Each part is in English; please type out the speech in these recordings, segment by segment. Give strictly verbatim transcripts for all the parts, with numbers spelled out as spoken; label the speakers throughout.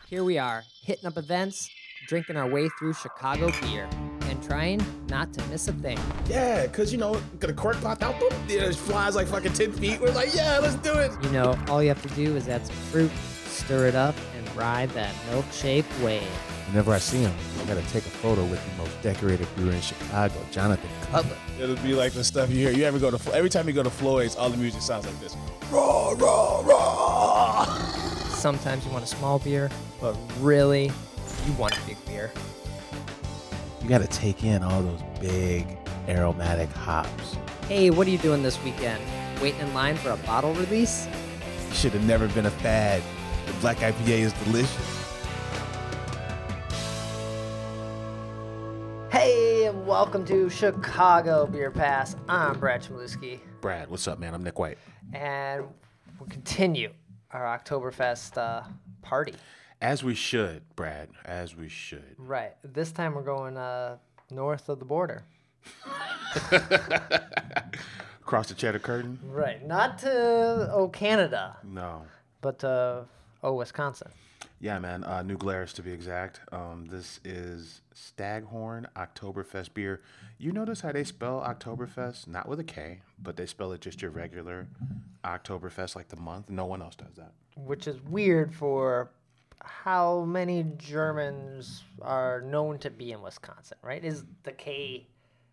Speaker 1: Here we are, hitting up events, drinking our way through Chicago beer, and trying not to miss a thing.
Speaker 2: Yeah, because, you know, got a cork popped out, boom, it flies like fucking ten feet. We're like, yeah, let's do it.
Speaker 1: You know, all you have to do is add some fruit, stir it up, and ride that milkshake wave.
Speaker 3: Whenever I see him, I gotta take a photo with the most decorated brewer in Chicago, Jonathan Cutler.
Speaker 2: It'll be like the stuff you hear. You ever go to, every time you go to Floyd's, all the music sounds like this. Raw, raw, raw.
Speaker 1: Sometimes you want a small beer, but really, you want a big beer.
Speaker 3: You gotta take in all those big aromatic hops.
Speaker 1: Hey, what are you doing this weekend? Waiting in line for a bottle release?
Speaker 3: You should have never been a fad. The black I P A is delicious.
Speaker 1: Hey, and welcome to Chicago Beer Pass. I'm Brad Chmielewski,
Speaker 3: Brad, what's up, man? I'm Nick White.
Speaker 1: and we'll continue our Oktoberfest uh, party.
Speaker 3: As we should, Brad, as we should.
Speaker 1: Right. This time we're going uh, north of the border.
Speaker 3: Across the Cheddar Curtain?
Speaker 1: Right. Not to, oh, Canada,
Speaker 3: No.
Speaker 1: but uh, oh, Wisconsin.
Speaker 3: Yeah, man. Uh, New Glarus, to be exact. Um, this is Staghorn Oktoberfest beer. You notice how they spell Oktoberfest? Not with a K, but they spell it just your regular Oktoberfest, like the month. No one else does that.
Speaker 1: Which is weird for how many Germans are known to be in Wisconsin, right? Is the K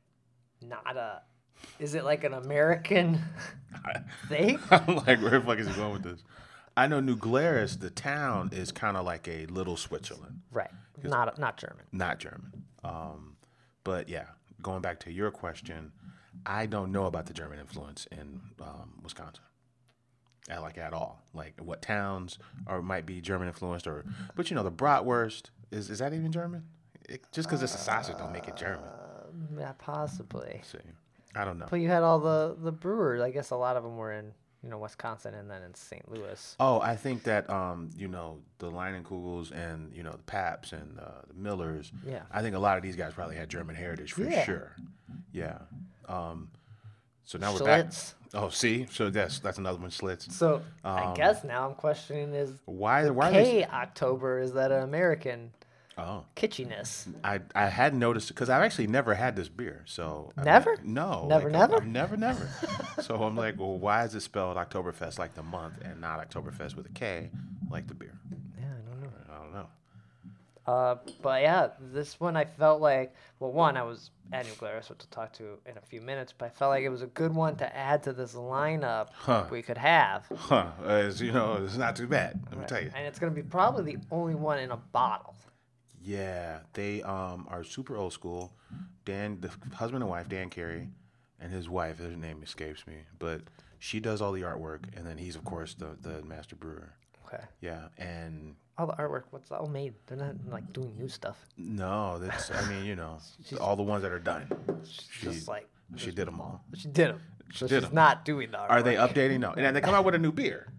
Speaker 1: not a, is it like an American thing?
Speaker 3: I'm like, where the fuck is he going with this? I know New Glarus, the town, is kind of like a little Switzerland,
Speaker 1: Right. Not not German.
Speaker 3: not German. Um, but yeah, going back to your question, I don't know about the German influence in um, Wisconsin. At, like at all, like what towns or might be German influenced, or but you know the bratwurst is is that even German? It, just because it's a sausage don't make it German.
Speaker 1: Uh, yeah, possibly.
Speaker 3: See, I don't know.
Speaker 1: But you had all the, the brewers. I guess a lot of them were in, you know, Wisconsin and then in Saint Louis.
Speaker 3: Oh, I think that um, you know, the Leinenkugels and you know the Paps and uh, the Millers.
Speaker 1: Yeah.
Speaker 3: I think a lot of these guys probably had German heritage for
Speaker 1: Yeah.
Speaker 3: sure. Yeah. Um, so now we're back.
Speaker 1: Schlitz.
Speaker 3: Oh, see, so that's that's another one, Schlitz.
Speaker 1: So I
Speaker 3: Um,
Speaker 1: guess now I'm questioning is
Speaker 3: Why? Why? Are they,
Speaker 1: K October, is that an American
Speaker 3: oh,
Speaker 1: kitschiness?
Speaker 3: I I had noticed because I've actually never had this beer. So I mean,
Speaker 1: Never?
Speaker 3: no,
Speaker 1: Never,
Speaker 3: like,
Speaker 1: never?
Speaker 3: I've never, never. So I'm like, well, why is it spelled Oktoberfest like the month and not Oktoberfest with a K like the beer?
Speaker 1: Yeah, I don't know.
Speaker 3: I don't know.
Speaker 1: Uh, but yeah, this one I felt like, well, one, I was at New Glarus, which we'll talk to in a few minutes, but I felt like it was a good one to add to this lineup
Speaker 3: Huh.
Speaker 1: we could have.
Speaker 3: Huh? As you know, it's not too bad. Let me tell you.
Speaker 1: And it's going to be probably the only one in a bottle.
Speaker 3: Yeah, they um are super old school. Dan, the husband and wife, Dan Carey, and his wife, his name escapes me, but she does all the artwork, and then he's of course the the master brewer.
Speaker 1: Okay.
Speaker 3: Yeah, and
Speaker 1: All the artwork, what's all made? They're not like doing new stuff.
Speaker 3: no, that's I mean you know all the ones that are done. She
Speaker 1: Just like,
Speaker 3: she did them all.
Speaker 1: she did them.
Speaker 3: She
Speaker 1: So
Speaker 3: did
Speaker 1: she's
Speaker 3: 'em.
Speaker 1: not doing the artwork.
Speaker 3: Are they updating? No, and then they come out with a new beer.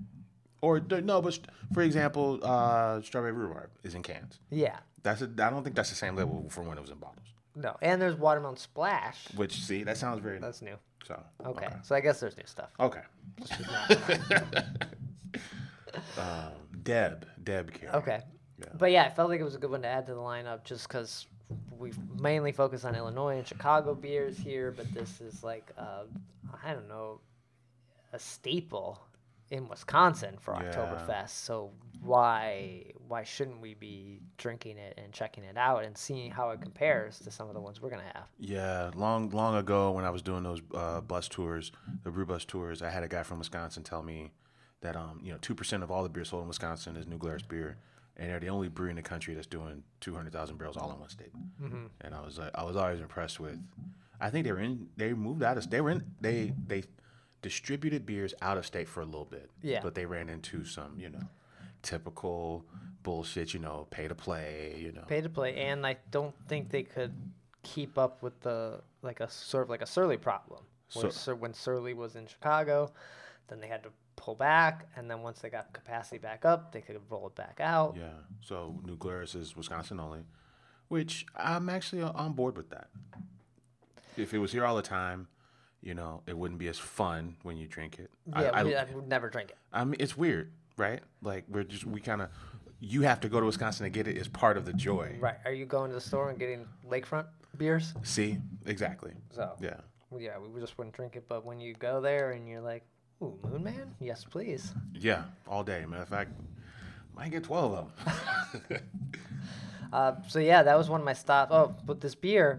Speaker 3: Or th- no, but st- for example, uh, strawberry rhubarb is in cans.
Speaker 1: Yeah.
Speaker 3: That's a, I don't think that's the same level from when it was in bottles.
Speaker 1: No. And there's Watermelon Splash.
Speaker 3: Which see, that sounds very
Speaker 1: That's new.
Speaker 3: so.
Speaker 1: Okay. So I guess there's new stuff.
Speaker 3: Okay.
Speaker 1: She's not-
Speaker 3: Um, Deb, Deb Carey.
Speaker 1: Okay.
Speaker 3: Yeah.
Speaker 1: But yeah, I felt like it was a good one to add to the lineup just because we've mainly focused on Illinois and Chicago beers here, but this is like, uh, I don't know, a staple in Wisconsin for
Speaker 3: Yeah.
Speaker 1: Oktoberfest. So why why shouldn't we be drinking it and checking it out and seeing how it compares to some of the ones we're going to have?
Speaker 3: Yeah, long long ago when I was doing those uh, bus tours, the brew bus tours, I had a guy from Wisconsin tell me that um, you know, two percent of all the beer sold in Wisconsin is New Glarus beer, and they're the only brewery in the country that's doing two hundred thousand barrels all in one state. Mm-hmm. And I was like, I was always impressed with. I think they were in. They moved out of. They were in. They they distributed beers out of state for a little bit.
Speaker 1: Yeah.
Speaker 3: But they ran into some, you know, typical bullshit. You know, pay to play. You know.
Speaker 1: Pay to play, and I don't think they could keep up with the, like a sort of like a Surly problem. Where
Speaker 3: So-
Speaker 1: Sur- when Surly was in Chicago, then they had to pull back, and then once they got capacity back up, they could roll it back out.
Speaker 3: Yeah. So New Glarus is Wisconsin only, which I'm actually on board with that. If it was here all the time, you know, it wouldn't be as fun when you drink it.
Speaker 1: Yeah,
Speaker 3: I,
Speaker 1: we,
Speaker 3: I,
Speaker 1: I would never drink it.
Speaker 3: I mean, it's weird, right? Like we're just we kind of you have to go to Wisconsin to get it is part of the joy.
Speaker 1: Right. Are you going to the store and getting lakefront beers?
Speaker 3: See, exactly.
Speaker 1: So
Speaker 3: Yeah.
Speaker 1: well, yeah, we just wouldn't drink it. But when you go there and you're like, "Ooh, Moon Man, yes, please."
Speaker 3: Yeah, all day. Matter of fact, might get twelve of them.
Speaker 1: Uh, so yeah, that was one of my stops. Oh, but this beer,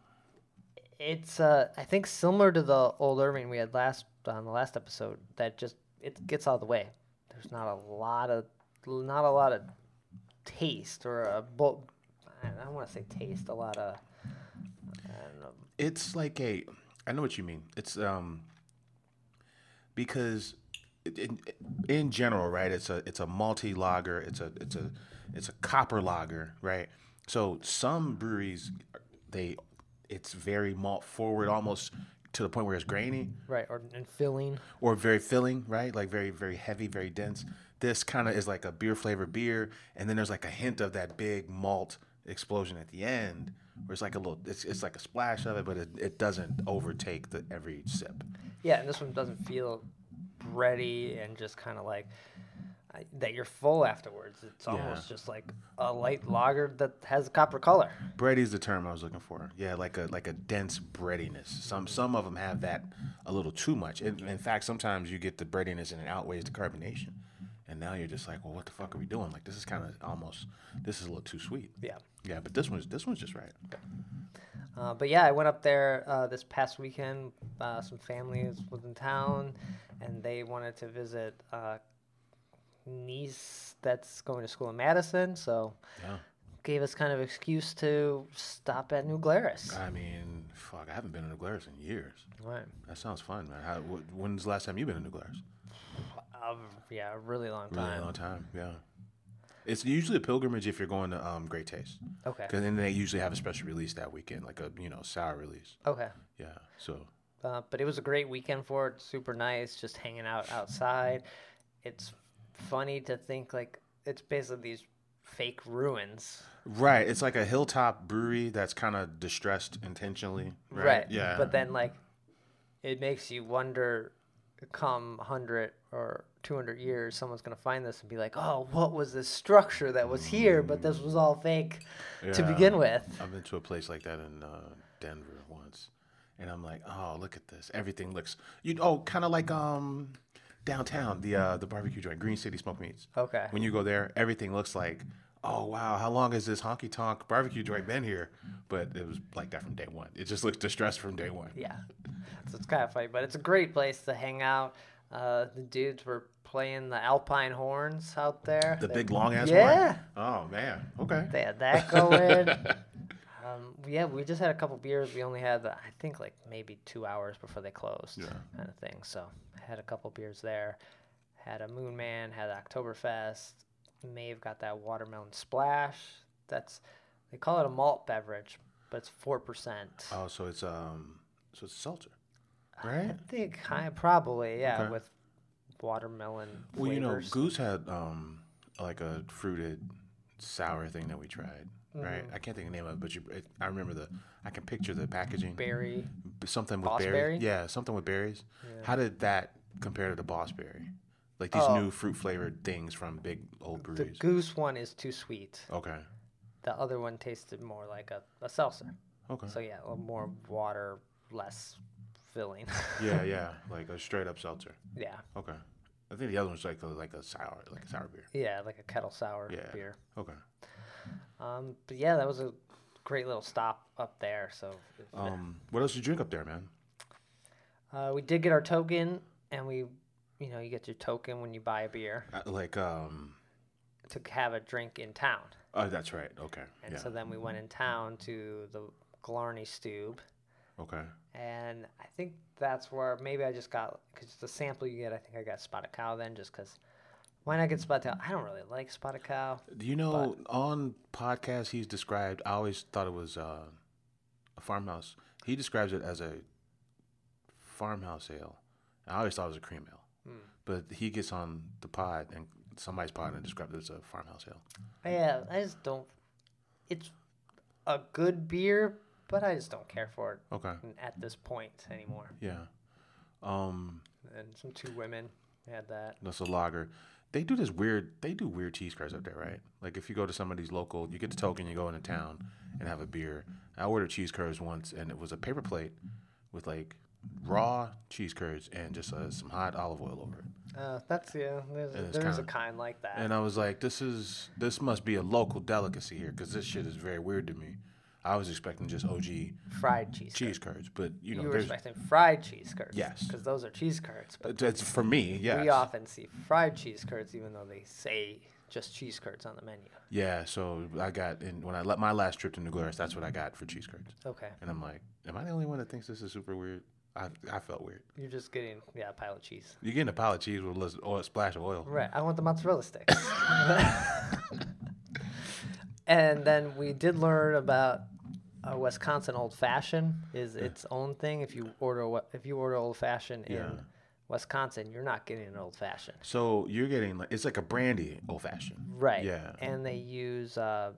Speaker 1: it's uh, I think similar to the Old Irving we had last on the last episode. That just it gets out of the way. There's not a lot of not a lot of taste or a bo- I don't want to say taste. A lot of I don't know.
Speaker 3: It's like a, I know what you mean. It's um, because in, in general, right? It's a it's a malty lager. It's a it's a it's a copper lager, right? So some breweries, they, it's very malt forward, almost to the point where it's grainy,
Speaker 1: Right, or and filling.
Speaker 3: or very filling, right? Like very very heavy, very dense. This kind of is like a beer flavored beer, and then there's like a hint of that big malt explosion at the end, where it's like a little, it's, it's like a splash of it, but it, it doesn't overtake the every sip.
Speaker 1: Yeah, and this one doesn't feel bready and just kind of like I, that you're full afterwards. It's almost
Speaker 3: Yeah.
Speaker 1: just like a light lager that has a copper color.
Speaker 3: Bready is the term I was looking for. Yeah, like a like a dense breadiness. Some some of them have that a little too much. In, in fact, sometimes you get the breadiness and it outweighs the carbonation. And now you're just like, well, what the fuck are we doing? Like this is kind of almost, this is a little too sweet.
Speaker 1: Yeah.
Speaker 3: Yeah, but this one's this one's just right.
Speaker 1: Uh, but yeah, I went up there uh, this past weekend. Uh, some families was in town, and they wanted to visit uh, niece that's going to school in Madison. So
Speaker 3: Yeah.
Speaker 1: gave us kind of excuse to stop at New Glarus.
Speaker 3: I mean, fuck, I haven't been to New Glarus in years.
Speaker 1: Right.
Speaker 3: That sounds fun, man. How, wh- when's the last time you've been to New Glarus?
Speaker 1: Uh, yeah, a really long
Speaker 3: Really
Speaker 1: time.
Speaker 3: long time, yeah. It's usually a pilgrimage if you're going to um, Great Taste.
Speaker 1: Okay.
Speaker 3: Because then they usually have a special release that weekend, like a, you know, sour release.
Speaker 1: Okay.
Speaker 3: Yeah, so.
Speaker 1: Uh, but it was a great weekend for it. Super nice, just hanging out outside. It's funny to think like it's basically these fake ruins.
Speaker 3: Right, it's like a hilltop brewery that's kind of distressed intentionally. Right? Yeah.
Speaker 1: But then like it makes you wonder come one hundred or two hundred years someone's going to find this and be like, "Oh, what was this structure that was here but this was all fake to
Speaker 3: Yeah.
Speaker 1: begin with?"
Speaker 3: I've been to a place like that in uh, Denver once. And I'm like, oh, look at this. Everything looks, you oh, kind of like um downtown, the uh, the barbecue joint, Green City Smoke Meats.
Speaker 1: Okay.
Speaker 3: When you go there, everything looks like, oh, wow, how long has this honky tonk barbecue joint been here? But it was like that from day one. It just looks distressed from day one.
Speaker 1: Yeah. So it's kind of funny, but it's a great place to hang out. Uh, the dudes were playing the Alpine horns out there.
Speaker 3: The
Speaker 1: They-
Speaker 3: big long ass
Speaker 1: Yeah.
Speaker 3: one? Oh, man. Okay.
Speaker 1: They had that going. um, yeah, we just had a couple beers. We only had, I think, like maybe two hours before they closed,
Speaker 3: Yeah.
Speaker 1: kind of thing. So had a couple beers there. Had a Moon Man, had Oktoberfest. May have got that watermelon splash. That's they call it a malt beverage, but it's four percent.
Speaker 3: Oh, so it's um, so it's seltzer,
Speaker 1: I
Speaker 3: right?
Speaker 1: think kind of probably yeah
Speaker 3: Okay.
Speaker 1: with watermelon
Speaker 3: Well, you know,
Speaker 1: flavors.
Speaker 3: Goose had um, like a fruited sour thing that we tried, right?
Speaker 1: Mm-hmm.
Speaker 3: I can't think of the name of it, but you, it, I remember the, I can picture the packaging.
Speaker 1: Berry.
Speaker 3: Something with
Speaker 1: Boss
Speaker 3: berries.
Speaker 1: berry?
Speaker 3: Yeah, something with berries.
Speaker 1: Yeah.
Speaker 3: How did that compare to the Boss Berry? Like these
Speaker 1: Oh.
Speaker 3: new fruit flavored things from big old
Speaker 1: The
Speaker 3: breweries.
Speaker 1: Goose one is too sweet.
Speaker 3: Okay.
Speaker 1: The other one tasted more like a, a seltzer.
Speaker 3: Okay.
Speaker 1: So yeah, a little more water, less filling.
Speaker 3: Yeah, yeah, like a straight up seltzer.
Speaker 1: yeah,
Speaker 3: Okay. I think the other one's like a, like a sour, like a sour beer.
Speaker 1: yeah, like a kettle sour
Speaker 3: Yeah.
Speaker 1: beer.
Speaker 3: Okay.
Speaker 1: Um, but yeah, that was a great little stop up there. So
Speaker 3: Um, what else did you drink up there, man?
Speaker 1: uh, we did get our token, and we, you know, you get your token when you buy a beer
Speaker 3: Uh, like um,
Speaker 1: to have a drink in town.
Speaker 3: oh, that's right. Okay.
Speaker 1: And
Speaker 3: Yeah.
Speaker 1: so then we went in town to the Glarney Stube.
Speaker 3: Okay.
Speaker 1: And I think that's where maybe I just got, because the sample you get, I think I got Spotted Cow then, just because. Why not get Spotted Cow? I don't really like Spotted Cow.
Speaker 3: Do you know on podcasts he's described? I always thought it was uh, a farmhouse. He describes it as a farmhouse ale. I always thought it was a cream ale,
Speaker 1: Hmm.
Speaker 3: but he gets on the pod and somebody's pod and describes it as a farmhouse ale.
Speaker 1: Yeah, I just don't. It's a good beer, but I just don't care for it
Speaker 3: Okay.
Speaker 1: at this point anymore.
Speaker 3: Yeah. Um,
Speaker 1: And some two women had that.
Speaker 3: that's a lager. they do this weird. They do weird cheese curds up there, right? Like if you go to some of these local, you get the token, you go into town and have a beer. I ordered cheese curds once, and it was a paper plate with like raw cheese curds and just uh, some hot olive oil over it.
Speaker 1: Uh, that's yeah. There's,
Speaker 3: And it's
Speaker 1: there's
Speaker 3: kinda-
Speaker 1: a kind like that.
Speaker 3: And I was like, this is this must be a local delicacy here because this shit is very weird to me. I was expecting just O G
Speaker 1: fried cheese.
Speaker 3: cheese
Speaker 1: curds.
Speaker 3: curds, but you know,
Speaker 1: You were
Speaker 3: there's
Speaker 1: expecting fried cheese curds.
Speaker 3: Yes.
Speaker 1: Because those are cheese curds. But
Speaker 3: that's for me. Yeah,
Speaker 1: we often see fried cheese curds, even though they say just cheese curds on the menu.
Speaker 3: yeah. So I got in when I let my last trip to New Glarus, that's what I got for cheese curds.
Speaker 1: Okay.
Speaker 3: And I'm like, am I the only one that thinks this is super weird? I I felt weird.
Speaker 1: You're just getting, yeah, a pile of cheese.
Speaker 3: You're getting a pile of cheese with a little oil, splash of oil.
Speaker 1: Right. I want the mozzarella sticks. And then we did learn about a Wisconsin old fashioned is its own thing. If you order a- if you order old fashioned in
Speaker 3: Yeah.
Speaker 1: Wisconsin, you're not getting an old fashioned.
Speaker 3: So you're getting like it's like a brandy old fashioned.
Speaker 1: Right.
Speaker 3: Yeah.
Speaker 1: And they use uh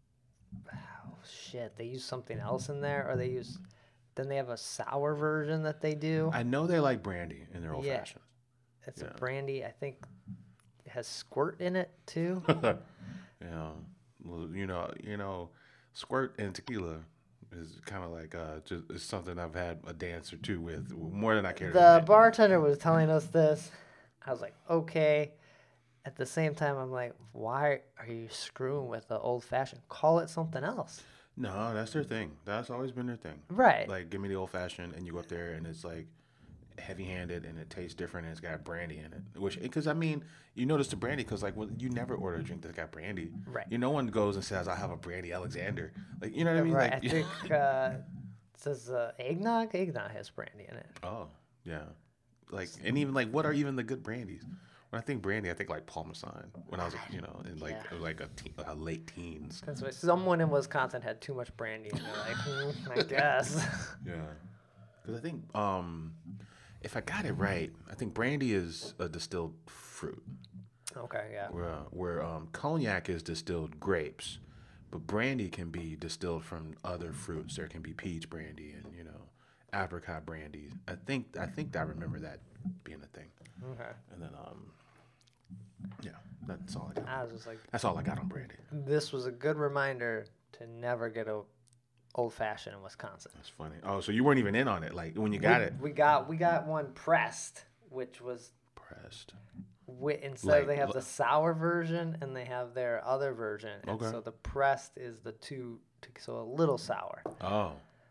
Speaker 1: oh shit, they use something else in there, or they use then they have a sour version that they do.
Speaker 3: I know they like brandy in their old
Speaker 1: Yeah.
Speaker 3: fashioned.
Speaker 1: It's
Speaker 3: yeah.
Speaker 1: a brandy, I think it has squirt in it too.
Speaker 3: You know, well, you know, you know, squirt and tequila is kind of like uh, just it's something I've had a dance or two with more than I care to
Speaker 1: The
Speaker 3: admit.
Speaker 1: bartender was telling us this. I was like, okay. At the same time, I'm like, why are you screwing with the old fashioned? Call it something else.
Speaker 3: No, that's their thing. That's always been their thing.
Speaker 1: Right.
Speaker 3: Like, give me the old fashioned, and you go up there, and it's like heavy handed, and it tastes different, and it's got brandy in it. Which, because I mean, you notice the brandy, because like, well, you never order a drink that's got brandy.
Speaker 1: Right.
Speaker 3: You no one goes and says, I have a brandy Alexander. Like, you know what I mean?
Speaker 1: right.
Speaker 3: Like,
Speaker 1: I think uh, it says uh, eggnog. Eggnog has brandy in it.
Speaker 3: oh, yeah. Like, and even like, what are even the good brandies? When I think brandy, I think like Parmesan. When I was, you know, in like
Speaker 1: Yeah.
Speaker 3: like a, teen, a late teens.
Speaker 1: That's why someone in Wisconsin had too much brandy, and they're like, hmm, I guess.
Speaker 3: Yeah. Because I think, um, if I got it right, I think brandy is a distilled fruit,
Speaker 1: Okay, yeah.
Speaker 3: where uh, where um, cognac is distilled grapes, but brandy can be distilled from other fruits. There can be peach brandy and you know apricot brandy. I think I think I remember that being a thing.
Speaker 1: Okay.
Speaker 3: And then um, yeah, that's all I got.
Speaker 1: I was just like,
Speaker 3: That's all I got on brandy.
Speaker 1: this was a good reminder to never get a old fashioned in Wisconsin.
Speaker 3: That's funny. Oh, so you weren't even in on it, like when you got
Speaker 1: we,
Speaker 3: it.
Speaker 1: We got we got one pressed, which was
Speaker 3: Pressed.
Speaker 1: wi- instead
Speaker 3: Like-
Speaker 1: of they have the sour version and they have their other version, and
Speaker 3: Okay.
Speaker 1: so the pressed is the two, so a little sour.
Speaker 3: Oh.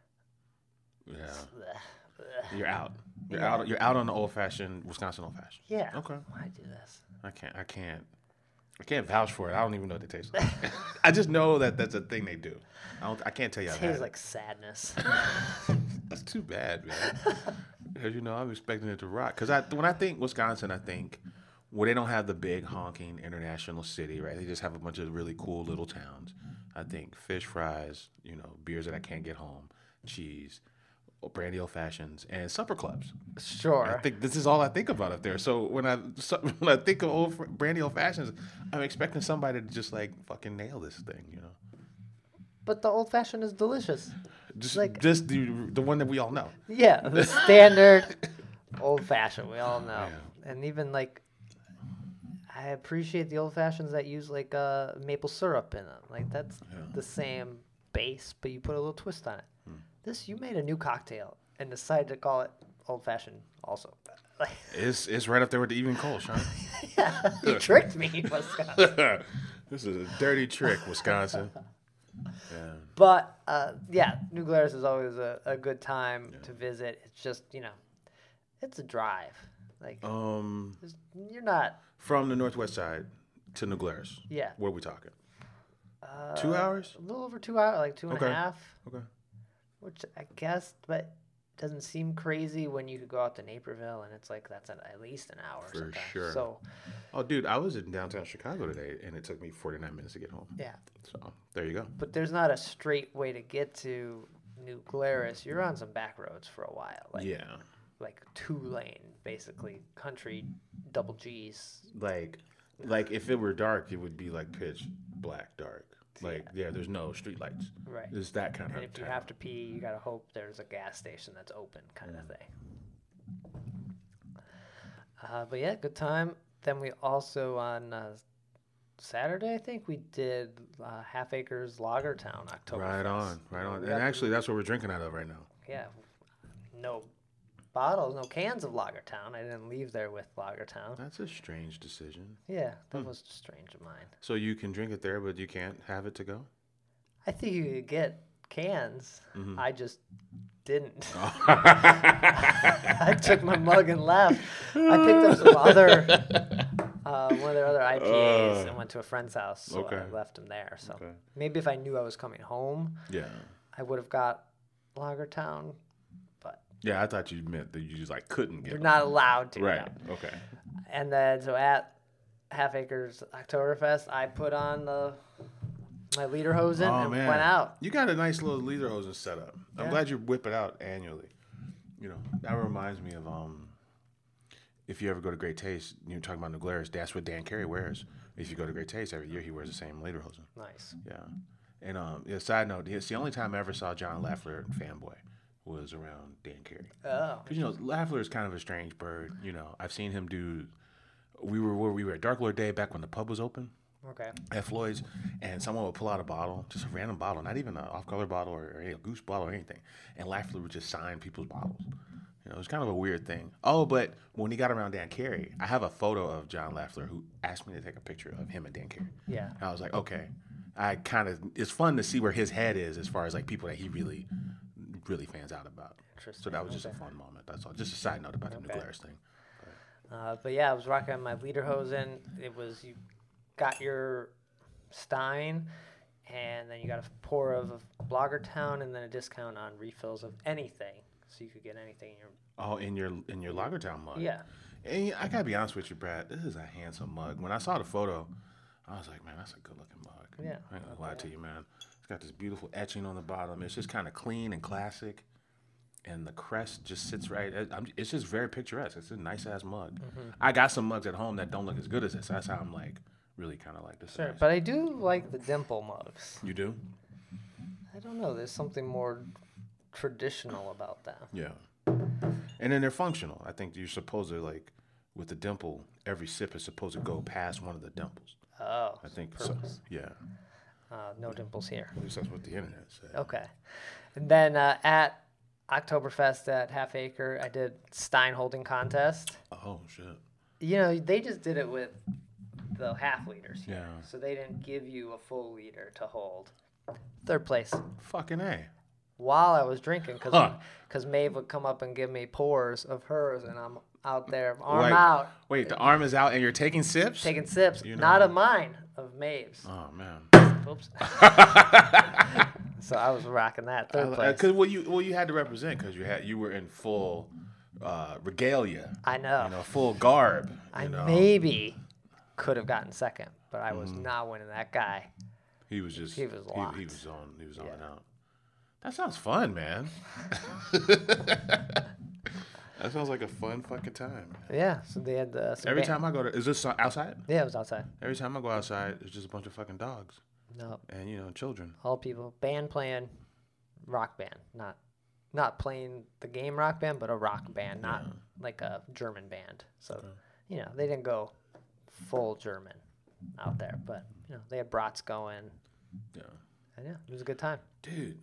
Speaker 3: Yeah.
Speaker 1: Ugh, ugh.
Speaker 3: You're out. You're
Speaker 1: Yeah.
Speaker 3: out. You're out on the old fashioned Wisconsin old fashioned.
Speaker 1: Yeah.
Speaker 3: Okay.
Speaker 1: Why do this?
Speaker 3: I can't. I can't. I can't vouch for it. I don't even know what they taste like. I just know that that's a thing they do. I don't. I can't tell you.
Speaker 1: It
Speaker 3: I've had
Speaker 1: tastes
Speaker 3: it.
Speaker 1: like sadness.
Speaker 3: That's too bad, man. Because you know I'm expecting it to rock. Because I when I think Wisconsin, I think where they don't have the big honking international city, right? They just have a bunch of really cool little towns. I think fish fries, you know, beers that I can't get home, cheese, brandy old fashions, and supper clubs.
Speaker 1: Sure.
Speaker 3: I think this is all I think about up there. So when I so when I think of old fr- brandy old fashions, I'm expecting somebody to just like fucking nail this thing, you know.
Speaker 1: But the old fashioned is delicious.
Speaker 3: Just
Speaker 1: Like-
Speaker 3: just the the one that we all know.
Speaker 1: Yeah, the standard old fashioned, we all know.
Speaker 3: Yeah.
Speaker 1: And even like, I appreciate the old fashions that use like uh, maple syrup in them. Like that's the same base, but you put a little twist on it. This, you made a new cocktail and decided to call it old fashioned also. Like,
Speaker 3: It's it's right up there with the Evening Cold, Sean.
Speaker 1: yeah, you tricked me, Wisconsin.
Speaker 3: This is a dirty trick, Wisconsin. Yeah.
Speaker 1: But uh, yeah, New Glarus is always a, a good time to visit. It's just, you know, it's a drive. Like,
Speaker 3: Um,
Speaker 1: it's- you're not,
Speaker 3: from the northwest side to New Glarus.
Speaker 1: yeah.
Speaker 3: What are we talking?
Speaker 1: Uh,
Speaker 3: Two hours?
Speaker 1: A little over two hours, like two and a
Speaker 3: Okay.
Speaker 1: half,
Speaker 3: Okay.
Speaker 1: which I guess, but doesn't seem crazy when you could go out to Naperville and it's like that's at, at least an hour.
Speaker 3: For
Speaker 1: sometimes.
Speaker 3: sure.
Speaker 1: So
Speaker 3: Oh, dude, I was in downtown Chicago today, and it took me forty-nine minutes to get home.
Speaker 1: yeah,
Speaker 3: So there you go.
Speaker 1: but there's not a straight way to get to New Glarus. You're on some back roads for a while, like
Speaker 3: Yeah.
Speaker 1: like two lane, basically country double G's.
Speaker 3: Like, like if it were dark, it would be like pitch black dark. Like, yeah, there's no street lights.
Speaker 1: Right.
Speaker 3: It's that kind
Speaker 1: And
Speaker 3: of
Speaker 1: if you
Speaker 3: town.
Speaker 1: have to pee, you gotta hope there's a gas station that's open, kind of thing. Uh, but yeah, good time. then we also on uh, Saturday, I think we did uh, Half Acres Lagertown October.
Speaker 3: Right on, right on.
Speaker 1: We
Speaker 3: And
Speaker 1: got
Speaker 3: actually, that's what we're drinking out of right now.
Speaker 1: Yeah, no bottles, no cans of Lagertown. I didn't leave there with Lagertown.
Speaker 3: That's a strange decision.
Speaker 1: Yeah, that
Speaker 3: Hmm.
Speaker 1: was strange of mine.
Speaker 3: So you can drink it there, but you can't have it to go?
Speaker 1: I think you could get cans.
Speaker 3: Mhm.
Speaker 1: I just didn't. I took my mug and left. I picked up some other, uh, one of their other I P As
Speaker 3: Uh,
Speaker 1: and went to a friend's house, so
Speaker 3: okay.
Speaker 1: I left them there. So
Speaker 3: Okay.
Speaker 1: maybe if I knew I was coming home,
Speaker 3: Yeah.
Speaker 1: I would have got Lagertown, but
Speaker 3: Yeah, I thought you meant that you just like couldn't get
Speaker 1: you're
Speaker 3: them.
Speaker 1: not allowed to.
Speaker 3: Right.
Speaker 1: no.
Speaker 3: Okay.
Speaker 1: And then so at Half Acres Oktoberfest, I put on the my lederhosen
Speaker 3: Oh
Speaker 1: and
Speaker 3: man,
Speaker 1: went out.
Speaker 3: You got a nice little lederhosen setup. I'm
Speaker 1: Yeah.
Speaker 3: glad you whip it out annually. You know, that reminds me of um, if you ever go to Great Taste, you're talking about New Glarus. That's what Dan Carey wears. If you go to Great Taste every year, he wears the same lederhosen.
Speaker 1: Nice.
Speaker 3: Yeah. And um, yeah, side note, it's the only time I ever saw John Lafleur fanboy was around Dan Carey.
Speaker 1: Oh.
Speaker 3: Because, you know, Lafleur is kind of a strange bird. You know, I've seen him do. We were where we were at Dark Lord Day back when the pub was open
Speaker 1: Okay.
Speaker 3: at Floyd's, and someone would pull out a bottle, just a random bottle, not even an off-color bottle or, or a goose bottle or anything, and Lafleur would just sign people's bottles. You know, it was kind of a weird thing. Oh, but when he got around Dan Carey, I have a photo of John Lafleur who asked me to take a picture of him and Dan Carey.
Speaker 1: Yeah.
Speaker 3: I was like, okay. I kind of, it's fun to see where his head is as far as like people that he really, really fans out about.
Speaker 1: Interesting.
Speaker 3: So that was just
Speaker 1: Okay.
Speaker 3: a fun moment. That's all. Just a side note about the New
Speaker 1: Okay.
Speaker 3: Glarus thing.
Speaker 1: Uh, but yeah, I was rocking my lederhosen. It was you got your Stein, and then you got a pour of Lagertown, and then a discount on refills of anything, so you could get anything in your.
Speaker 3: Oh, in your in your Lagertown mug.
Speaker 1: Yeah.
Speaker 3: And I gotta be honest with you, Brad. This is a handsome mug. When I saw the photo, I was like, man, that's a good looking mug.
Speaker 1: Yeah.
Speaker 3: I ain't gonna lie to you, man. It's got this beautiful etching on the bottom. It's just kind of clean and classic, and the crest just sits right. it- I'm- It's just very picturesque. It's a nice ass mug.
Speaker 1: Mm-hmm.
Speaker 3: I got some mugs at home that don't look as good as this. That's how I'm like really kind of like this. is
Speaker 1: Sure,
Speaker 3: nice.
Speaker 1: but I do like the dimple mugs.
Speaker 3: You do?
Speaker 1: I don't know. There's something more traditional about them.
Speaker 3: Yeah. And then they're functional. I think you're supposed to like with the dimple. Every sip is supposed to go past one of the dimples.
Speaker 1: Oh.
Speaker 3: I think so.
Speaker 1: purpose.
Speaker 3: Yeah.
Speaker 1: Uh, no dimples here.
Speaker 3: At least that's what the internet said.
Speaker 1: Okay. And then uh, at Oktoberfest at Half Acre, I did Stein holding contest.
Speaker 3: Oh shit.
Speaker 1: You know, they just did it with the half liters here.
Speaker 3: Yeah.
Speaker 1: So they didn't give you a full liter to hold. Third place.
Speaker 3: Fucking A.
Speaker 1: While I was drinking, because
Speaker 3: Huh.
Speaker 1: Maeve would come up and give me pours of hers, and I'm out there, arm
Speaker 3: Like,
Speaker 1: out,
Speaker 3: Wait, the arm is out and you're taking sips?
Speaker 1: taking sips.
Speaker 3: You know-
Speaker 1: Not of mine, of Maeve's.
Speaker 3: Oh man.
Speaker 1: Oops. So I was rocking that third
Speaker 3: Because
Speaker 1: place.
Speaker 3: well you well you had to represent because you had you were in full uh, regalia.
Speaker 1: I know.
Speaker 3: You know, full garb. You
Speaker 1: I
Speaker 3: know.
Speaker 1: maybe could have gotten second, but I
Speaker 3: Mm-hmm.
Speaker 1: was not winning that guy.
Speaker 3: He was just
Speaker 1: He was
Speaker 3: he,
Speaker 1: locked.
Speaker 3: he was on he was on
Speaker 1: Yeah.
Speaker 3: and out. That sounds fun, man. That sounds like a fun fucking time. Man.
Speaker 1: Yeah, so they had the some
Speaker 3: Every
Speaker 1: band-
Speaker 3: time I go to is this outside?
Speaker 1: Yeah, it was outside.
Speaker 3: Every time I go outside, it's just a bunch of fucking dogs
Speaker 1: No,
Speaker 3: and you know children.
Speaker 1: all people band playing, rock band, not not playing the game rock band, but a rock band, not like a German band. So you know they didn't go full German out there, but you know they had brats going.
Speaker 3: Yeah.
Speaker 1: And yeah, it was a good time.
Speaker 3: Dude,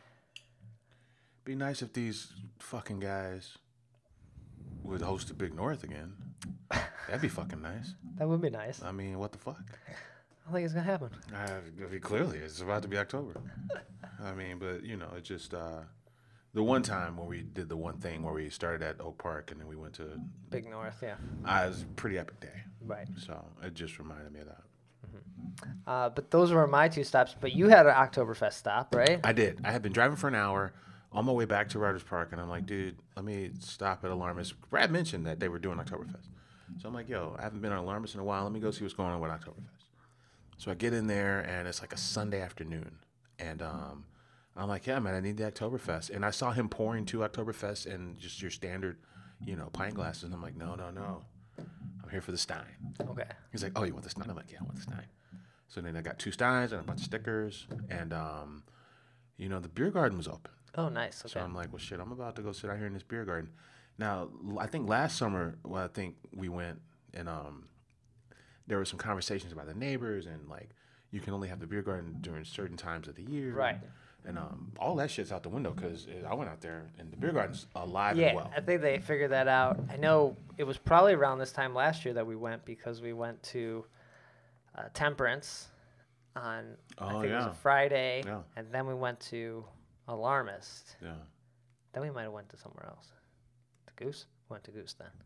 Speaker 3: be nice if these fucking guys would host the Big North again. That'd be fucking nice.
Speaker 1: That would be nice.
Speaker 3: I mean, what the fuck?
Speaker 1: I don't think it's gonna happen.
Speaker 3: I, I mean, clearly, it's about to be October. I mean, but you know, it's just uh, the one time where we did the one thing where we started at Oak Park and then we went to.
Speaker 1: Big North, yeah,
Speaker 3: Uh, it was a pretty epic day.
Speaker 1: right.
Speaker 3: So it just reminded me of that.
Speaker 1: Uh, but those were my two stops. But you had an Oktoberfest stop, right?
Speaker 3: I did. I had been driving for an hour on my way back to Riders Park, and I'm like, dude, let me stop at Alarmist. Brad mentioned that they were doing Oktoberfest. So I'm like, yo, I haven't been on Alarmist in a while. Let me go see what's going on with Oktoberfest. So I get in there, and it's like a Sunday afternoon. And um, I'm like, yeah, man, I need the Oktoberfest. And I saw him pouring two Oktoberfest in just your standard, you know, pint glasses. And I'm like, no, no, no. I'm here for the Stein.
Speaker 1: Okay.
Speaker 3: He's like, oh, you want the Stein? I'm like, yeah, I want the Stein. So then I got two Steins and a bunch of stickers. And, um, you know, the beer garden was open.
Speaker 1: Oh, nice.
Speaker 3: So
Speaker 1: Okay.
Speaker 3: I'm like, well, shit, I'm about to go sit out here in this beer garden. Now, l- I think last summer, well, I think we went and um, there were some conversations about the neighbors and like you can only have the beer garden during certain times of the year.
Speaker 1: Right.
Speaker 3: And um, all that shit's out the window because I went out there and the beer garden's alive
Speaker 1: Yeah,
Speaker 3: and well.
Speaker 1: I think they figured that out. I know it was probably around this time last year that we went because we went to uh, Temperance on, I
Speaker 3: Oh,
Speaker 1: think it was
Speaker 3: yeah.
Speaker 1: a Friday,
Speaker 3: Yeah.
Speaker 1: and then we went to Alarmist.
Speaker 3: Yeah.
Speaker 1: Then we might have went to somewhere else. To Goose? Went to Goose then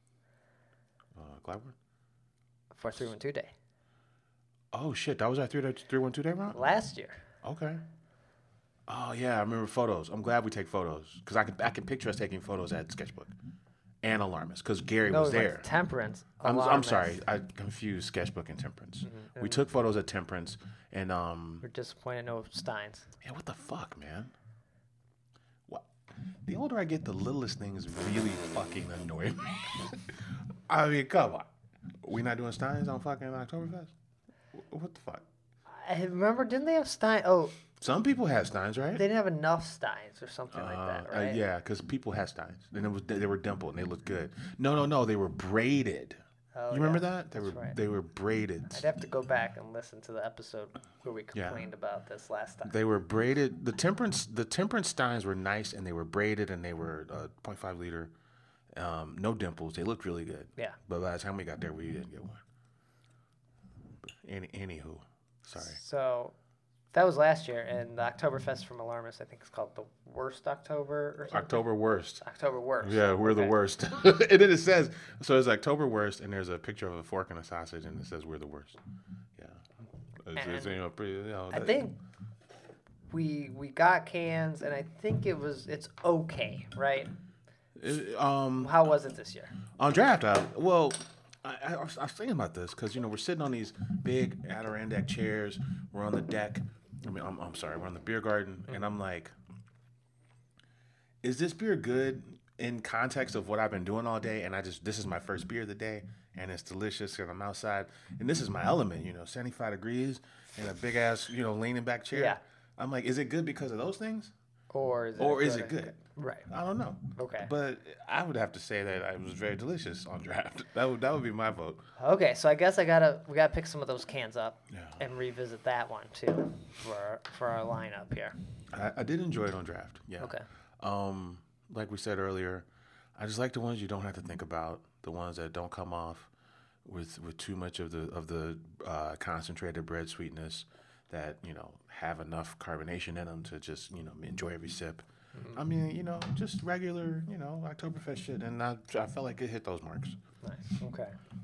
Speaker 3: Uh, Gladward?
Speaker 1: for three one two day.
Speaker 3: Oh, shit. That was our three one two day round?
Speaker 1: Last year.
Speaker 3: Okay. Oh, yeah. I remember photos. I'm glad we take photos because I can, I can picture us taking photos at Sketchbook and Alarmist because Gary
Speaker 1: No,
Speaker 3: was
Speaker 1: we went
Speaker 3: there.
Speaker 1: to Temperance.
Speaker 3: I'm, I'm
Speaker 1: Alarmist.
Speaker 3: sorry. I confused Sketchbook and Temperance.
Speaker 1: Mm-hmm.
Speaker 3: We took photos at Temperance and, um,
Speaker 1: We're disappointed no Steins.
Speaker 3: yeah, what the fuck, man? What? The older I get, the littlest things really fucking annoy me. I mean, come on. We not doing Steins on fucking Oktoberfest? Wh- What the fuck?
Speaker 1: I remember, didn't they have Stein? Oh,
Speaker 3: Some people have Steins, right?
Speaker 1: they didn't have enough Steins or something like that,
Speaker 3: Uh, uh,
Speaker 1: right?
Speaker 3: yeah, because people had Steins, and it was they were dimpled and they looked good. No, no, no, they were braided.
Speaker 1: Oh,
Speaker 3: you remember
Speaker 1: yeah,
Speaker 3: that? They
Speaker 1: that's
Speaker 3: were
Speaker 1: right.
Speaker 3: they were braided.
Speaker 1: I'd have to go back and listen to the episode where we
Speaker 3: Yeah.
Speaker 1: complained about this last time.
Speaker 3: They were braided. The temperance the temperance Steins were nice, and they were braided, and they were uh, zero point five liter, um, no dimples. They looked really good.
Speaker 1: Yeah.
Speaker 3: But by the time we got there, we didn't get one. But any anywho, sorry.
Speaker 1: So that was last year, and the Oktoberfest from Alarmist, I think it's called the Worst October or something.
Speaker 3: October worst.
Speaker 1: October Worst.
Speaker 3: Yeah, we're the
Speaker 1: Okay.
Speaker 3: worst. And then it says, so it's October worst, and there's a picture of a fork and a sausage, and it says we're the worst. Yeah. It's, it's,
Speaker 1: And
Speaker 3: you know, pretty, you know,
Speaker 1: I
Speaker 3: that-
Speaker 1: think we we got cans, and I think it was it's okay, right?
Speaker 3: it- um,
Speaker 1: How was it this year?
Speaker 3: on draft, I, well, I, I, I was I was thinking about this because, you know, we're sitting on these big Adirondack chairs. We're on the deck. I mean, I'm, I'm sorry, we're on the beer garden, and I'm like, is this beer good in context of what I've been doing all day? And I just, this is my first beer of the day, and it's delicious, and I'm outside, and this is my element, you know, seventy-five degrees in a big ass, you know, leaning back chair.
Speaker 1: Yeah.
Speaker 3: I'm like, is it good because of those things?
Speaker 1: Or is it
Speaker 3: Or is it good?
Speaker 1: Right.
Speaker 3: I don't know.
Speaker 1: Okay.
Speaker 3: But I would have to say that it was very delicious on draft. That would that would be my vote.
Speaker 1: Okay, so I guess I gotta we gotta pick some of those cans up
Speaker 3: Yeah.
Speaker 1: and revisit that one too for our, for our lineup here.
Speaker 3: I, I did enjoy it on draft. Yeah.
Speaker 1: Okay.
Speaker 3: Um, like we said earlier, I just like the ones you don't have to think about, the ones that don't come off with with too much of the of the uh, concentrated bread sweetness, that, you know, have enough carbonation in them to just, you know, enjoy every sip. I mean, you know, just regular, you know, Oktoberfest shit, and I, I felt like it hit those marks.
Speaker 1: Nice. Okay.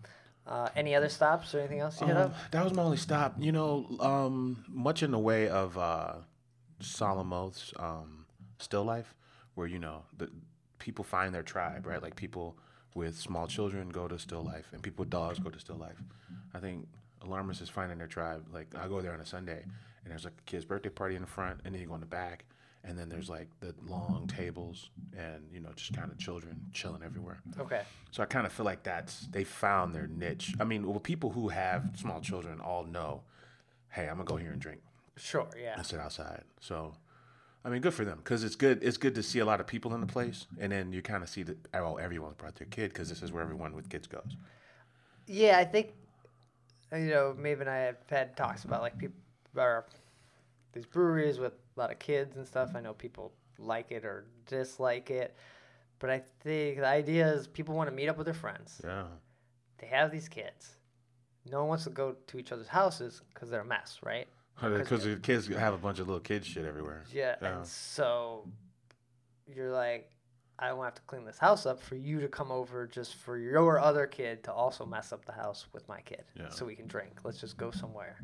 Speaker 1: Uh, any other stops or anything else you hit
Speaker 3: Um,
Speaker 1: up?
Speaker 3: that was my only stop. You know, um, much in the way of uh, Solemn Oaths, um, Still Life, where, you know, the people find their tribe, right? Like people with small children go to Still Life, and people with dogs go to Still Life. I think Alarmist is finding their tribe. Like, I go there on a Sunday, and there's like a kid's birthday party in the front, and then you go in the back, and then there's like the long tables, and, you know, just kind of children chilling everywhere.
Speaker 1: Okay.
Speaker 3: So I kind of feel like that's, they found their niche. I mean, well, people who have small children all know, hey, I'm gonna go here and drink
Speaker 1: Sure. Yeah.
Speaker 3: and sit outside. So, I mean, good for them, because it's good. It's good to see a lot of people in the place, and then you kind of see that, oh, everyone's brought their kid, because this is where everyone with kids goes.
Speaker 1: Yeah, I think you know Maeve and I have had talks about like people are these breweries with a lot of kids and stuff. I know people like it or dislike it, but I think the idea is people want to meet up with their friends.
Speaker 3: Yeah.
Speaker 1: They have these kids. No one wants to go to each other's houses because they're a mess, right?
Speaker 3: Because the kids have a bunch of little kids shit everywhere.
Speaker 1: Yeah,
Speaker 3: Yeah.
Speaker 1: and so you're like, I don't have to clean this house up for you to come over just for your other kid to also mess up the house with my kid
Speaker 3: Yeah.
Speaker 1: so we can drink. Let's just go somewhere.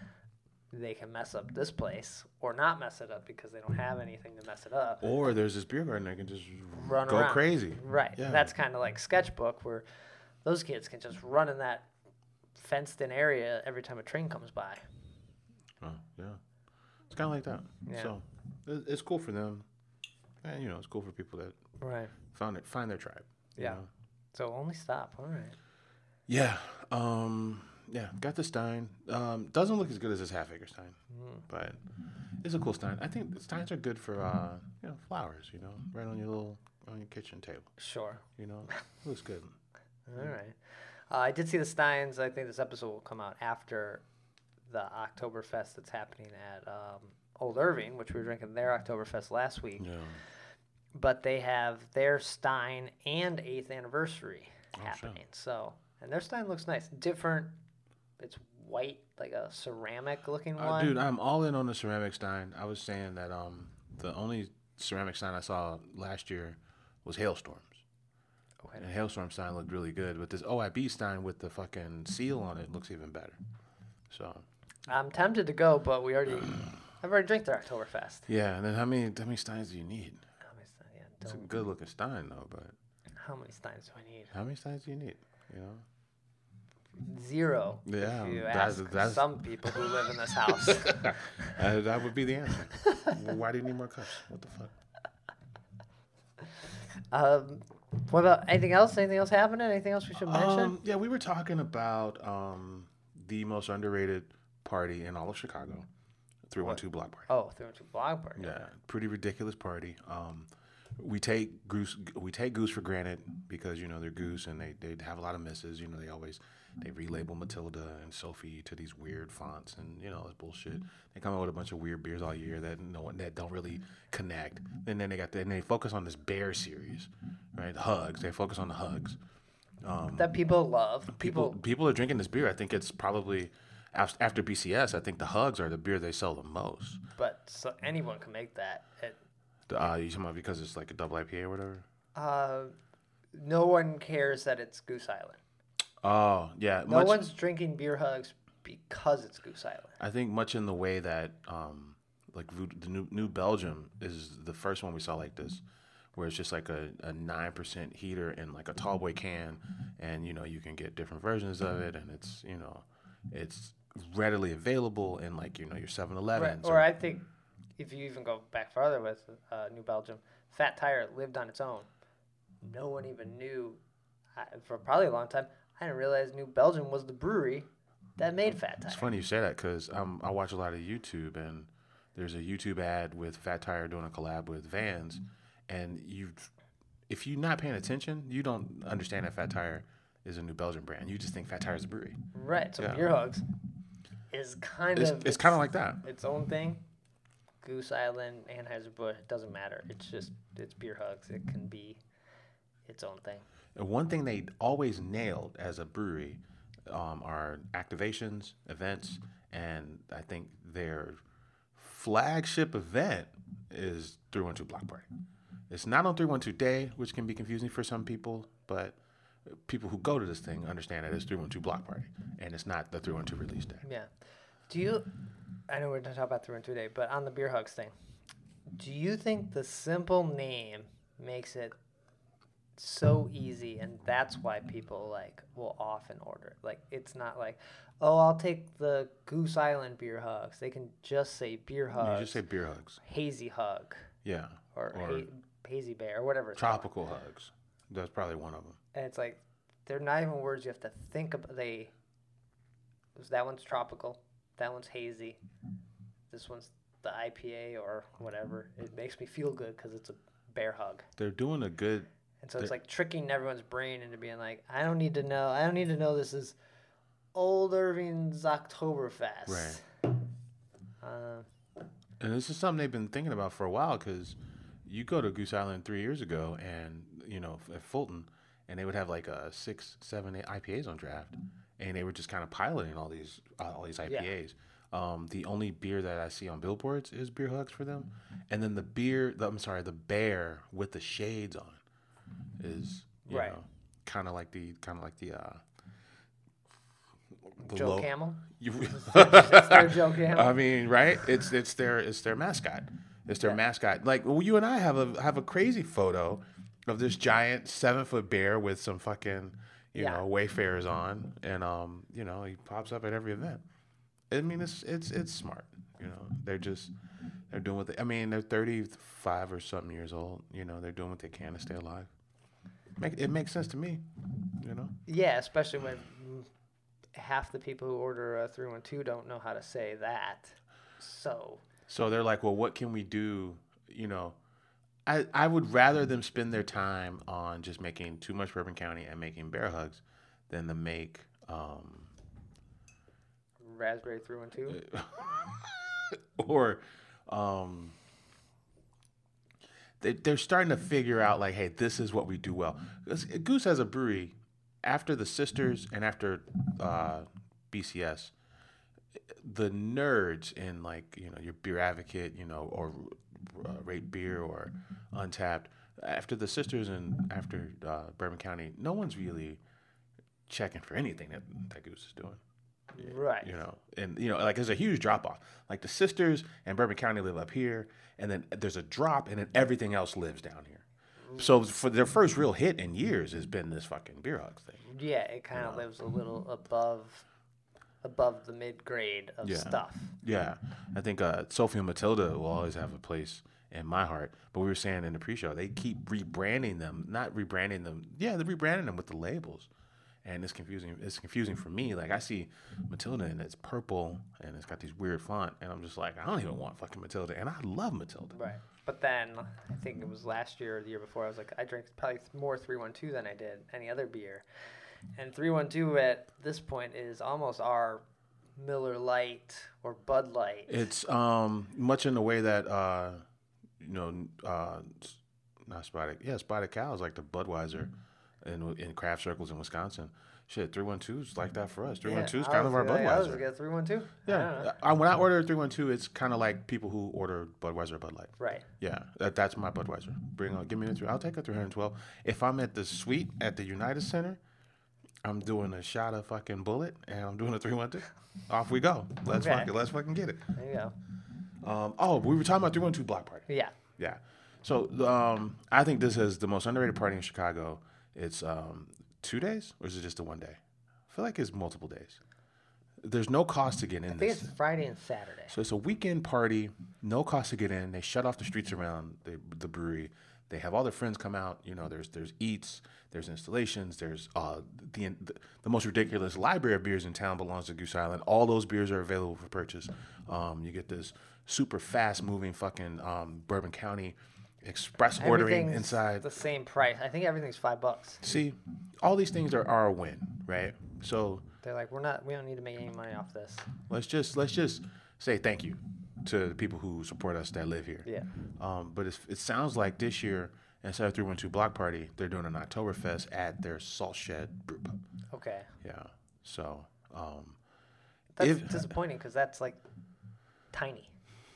Speaker 1: They can mess up this place or not mess it up because they don't have anything to mess it up.
Speaker 3: Or there's this beer garden that can just
Speaker 1: Run
Speaker 3: go
Speaker 1: around.
Speaker 3: crazy.
Speaker 1: Right.
Speaker 3: Yeah.
Speaker 1: That's kind of like Sketchbook where those kids can just run in that fenced in area every time a train comes by.
Speaker 3: Oh, yeah. It's kind of like that.
Speaker 1: Yeah.
Speaker 3: So it- it's cool for them. And, you know, it's cool for people that
Speaker 1: Right.
Speaker 3: found it, find their tribe. you
Speaker 1: Yeah.
Speaker 3: know?
Speaker 1: So only stop. All right.
Speaker 3: Yeah. Um, yeah. Got the Stein. Um, doesn't look as good as this half acre Stein,
Speaker 1: Mm.
Speaker 3: but it's a cool Stein. I think the Steins are good for, uh, you know, flowers, you know, right on your little, on your kitchen table.
Speaker 1: Sure.
Speaker 3: You know, looks good.
Speaker 1: All right. Uh, I did see the Steins. I think this episode will come out after the Oktoberfest that's happening at um, Old Irving, which we were drinking their Oktoberfest last week.
Speaker 3: Yeah.
Speaker 1: But they have their Stein and eighth anniversary
Speaker 3: Oh,
Speaker 1: happening. So, and their Stein looks nice. Different. It's white, like a ceramic looking
Speaker 3: Uh,
Speaker 1: one.
Speaker 3: dude, I'm all in on the ceramic stein. I was saying that um the only ceramic stein I saw last year was Hailstorms.
Speaker 1: Okay.
Speaker 3: And Hailstorm stein looked really good, but this O I B stein with the fucking seal on it looks even better. So
Speaker 1: I'm tempted to go, but we already, I've already drank their Oktoberfest.
Speaker 3: yeah, and then how many how many steins do you need?
Speaker 1: How many Stein- yeah,
Speaker 3: It's a
Speaker 1: don't-
Speaker 3: good looking stein though, but
Speaker 1: How many Steins do I need?
Speaker 3: how many steins do you need? You know?
Speaker 1: Zero.
Speaker 3: Yeah,
Speaker 1: If you
Speaker 3: that's-
Speaker 1: ask
Speaker 3: that's-
Speaker 1: some people who live in this house.
Speaker 3: Uh, that would be the answer. Well, why do you need more cups? What the fuck?
Speaker 1: um, what about anything else? Anything else happening? Anything else we should mention?
Speaker 3: Um, yeah, we were talking about um, the most underrated party in all of Chicago, three one two Block Party.
Speaker 1: oh, through into blog party.
Speaker 3: Yeah, pretty ridiculous party. Um, we take goose we take goose for granted because you know they're goose and they they have a lot of misses. You know they always they relabel Matilda and Sophie to these weird fonts and you know it's bullshit. They come out with a bunch of weird beers all year that no one that don't really connect. And then they got the, and they focus on this bear series, right? Hugs. They focus on the hugs.
Speaker 1: That people love.
Speaker 3: People
Speaker 1: People.
Speaker 3: people are drinking this beer. I think it's probably af- after B C S. I think the hugs are the beer they sell the most.
Speaker 1: But so anyone can make that. It,
Speaker 3: Uh, you talking about because it's like a double I P A or whatever?
Speaker 1: uh, no one cares that it's Goose Island.
Speaker 3: Oh yeah,
Speaker 1: No
Speaker 3: much,
Speaker 1: one's drinking beer hugs because it's Goose Island.
Speaker 3: I think much in the way that um, like Vood- the new New Belgium is the first one we saw like this, where it's just like a a nine percent heater in like a tall boy can, and you know you can get different versions of it, and it's you know it's readily available in like you know your seven
Speaker 1: Right.
Speaker 3: elevens.
Speaker 1: Or I think if you even go back farther with uh, New Belgium, Fat Tire lived on its own. No one even knew I, for probably a long time. I didn't realize New Belgium was the brewery that made Fat Tire.
Speaker 3: It's funny you say that because um, I watch a lot of YouTube, and there's a YouTube ad with Fat Tire doing a collab with Vans, and you, if you're not paying attention, you don't understand that Fat Tire is a New Belgium brand. You just think Fat Tire is a brewery.
Speaker 1: Right. So
Speaker 3: Yeah.
Speaker 1: beer hugs is kind
Speaker 3: It's,
Speaker 1: of
Speaker 3: it's kind of like that.
Speaker 1: its own thing. Goose Island, Anheuser-Busch, it doesn't matter. It's just it's beer hugs. It can be its own thing.
Speaker 3: And one thing they always nailed as a brewery um, are activations, events, and I think their flagship event is three one two Block Party. It's not on three one two Day, which can be confusing for some people, but people who go to this thing understand that it's three one two Block Party, and it's not the three one two release day.
Speaker 1: Yeah. Do you? I know we're going to talk about three one two Day, but on the beer hugs thing, do you think the simple name makes it so easy, and that's why people like will often order? Like it's not like, oh, I'll take the Goose Island beer hugs. They can just say beer hugs,
Speaker 3: You just say beer hugs.
Speaker 1: hazy hug,
Speaker 3: Yeah.
Speaker 1: or,
Speaker 3: Or
Speaker 1: ha- hazy bear, or whatever. It's called.
Speaker 3: tropical hugs. That's probably one of them.
Speaker 1: And it's like they're not even words you have to think about. They that one's tropical, that one's hazy, this one's the I P A or whatever. It makes me feel good because it's a bear hug,
Speaker 3: They're doing a good.
Speaker 1: and so it's
Speaker 3: They're-
Speaker 1: like tricking everyone's brain into being like, I don't need to know. I don't need to know this is Old Irving's Oktoberfest.
Speaker 3: Right.
Speaker 1: Uh,
Speaker 3: And this is something they've been thinking about for a while because you go to Goose Island three years ago and, you know, at Fulton, and they would have like a six, seven, eight I P As on draft. And they were just kind of piloting all these uh, all these I P As. Um, the only beer that I see on billboards is beer hugs for them. And then the beer, the, I'm sorry, the bear with the shades on is, you
Speaker 1: Right.
Speaker 3: know, kind of like the, kind of like the, uh, the
Speaker 1: Joe
Speaker 3: low-
Speaker 1: Camel.
Speaker 3: You,
Speaker 1: It's their Joe Camel.
Speaker 3: I mean, right? It's it's their it's their mascot. It's their
Speaker 1: Yeah.
Speaker 3: mascot. Like well, you and I have a have a crazy photo of this giant seven foot bear with some fucking you
Speaker 1: Yeah.
Speaker 3: know wayfarers on, and um you know he pops up at every event. I mean, it's it's it's smart. You know, they're just they're doing what they. I mean, they're thirty five or something years old. You know, they're doing what they can to stay alive. Make it makes sense to me. You know.
Speaker 1: Yeah, especially when mm, half the people who order a three one two don't know how to say that. So,
Speaker 3: So they're like, well, what can we do? You know, I I would rather them spend their time on just making Too Much Bourbon County and making bear hugs than to make um,
Speaker 1: Raspberry three one two.
Speaker 3: or um, they, they're starting to figure out like, hey, this is what we do well. Goose has a brewery after the Sisters and after uh, B C S. The nerds in like you know your Beer Advocate, you know, or uh, Rate Beer or Untapped. After the Sisters and after uh, Bourbon County, no one's really checking for anything that, that Goose is doing.
Speaker 1: Right.
Speaker 3: You know, and you know, like there's a huge drop off. Like the Sisters and Bourbon County live up here, and then there's a drop, and then everything else lives down here. So for their first real hit in years has been this fucking Beer Hugs thing.
Speaker 1: Yeah, it kind of lives a little above above the mid grade of
Speaker 3: Yeah.
Speaker 1: stuff.
Speaker 3: Yeah, I think uh, Sophie and Matilda will always have a place in my heart. But we were saying in the pre-show, they keep rebranding them, not rebranding them. Yeah, they're rebranding them with the labels, and it's confusing. It's confusing for me. Like I see Matilda and it's purple and it's got these weird font, and I'm just like, I don't even want fucking Matilda, and I love Matilda.
Speaker 1: Right. But then I think it was last year or the year before, I was like, I drank probably more three one two than I did any other beer. And three one two at this point is almost our Miller Lite or Bud Light.
Speaker 3: It's um much in the way that uh you know uh not Spotted yeah Spotted Cow is like the Budweiser in in craft circles in Wisconsin. Shit, three one two is like that for us. three one two is kind of our
Speaker 1: Like, I was
Speaker 3: Budweiser.
Speaker 1: gonna get three one two.
Speaker 3: Yeah, I, when I order three one two, it's kind of like people who order Budweiser or Bud Light.
Speaker 1: Right.
Speaker 3: Yeah, that, that's my Budweiser. Bring on, give me a three. I'll take a three hundred twelve. If I'm at the suite at the United Center, I'm doing a shot of fucking Bullet, and I'm doing a three one two. Off we go. Let's
Speaker 1: Okay.
Speaker 3: fuck it. Let's fucking get it.
Speaker 1: There you go.
Speaker 3: Um, oh, we were talking about three one two Block Party.
Speaker 1: Yeah.
Speaker 3: Yeah. So um, I think this is the most underrated party in Chicago. It's um, two days, or is it just a one day? I feel like it's multiple days. There's no cost to get in
Speaker 1: I think
Speaker 3: this.
Speaker 1: it's Friday and Saturday.
Speaker 3: So it's a weekend party, no cost to get in. They shut off the streets around the, the brewery. They have all their friends come out. You know, there's there's eats, there's installations, there's uh, the, the the most ridiculous library of beers in town belongs to Goose Island. All those beers are available for purchase. Um, you get this super fast moving fucking um, Bourbon County express ordering
Speaker 1: Everything's
Speaker 3: inside.
Speaker 1: the same price. I think everything's five bucks.
Speaker 3: See, all these things are, are a win, right? So
Speaker 1: They're like, we're not, we don't need to make any money off this.
Speaker 3: let's just let's just say thank you to the people who support us that live here.
Speaker 1: Yeah.
Speaker 3: Um, but it's, it sounds like this year, instead of three one two Block Party, they're doing an Oktoberfest at their Salt Shed Brew Pub.
Speaker 1: Okay.
Speaker 3: Yeah. So, um,
Speaker 1: That's
Speaker 3: if,
Speaker 1: disappointing because that's like tiny.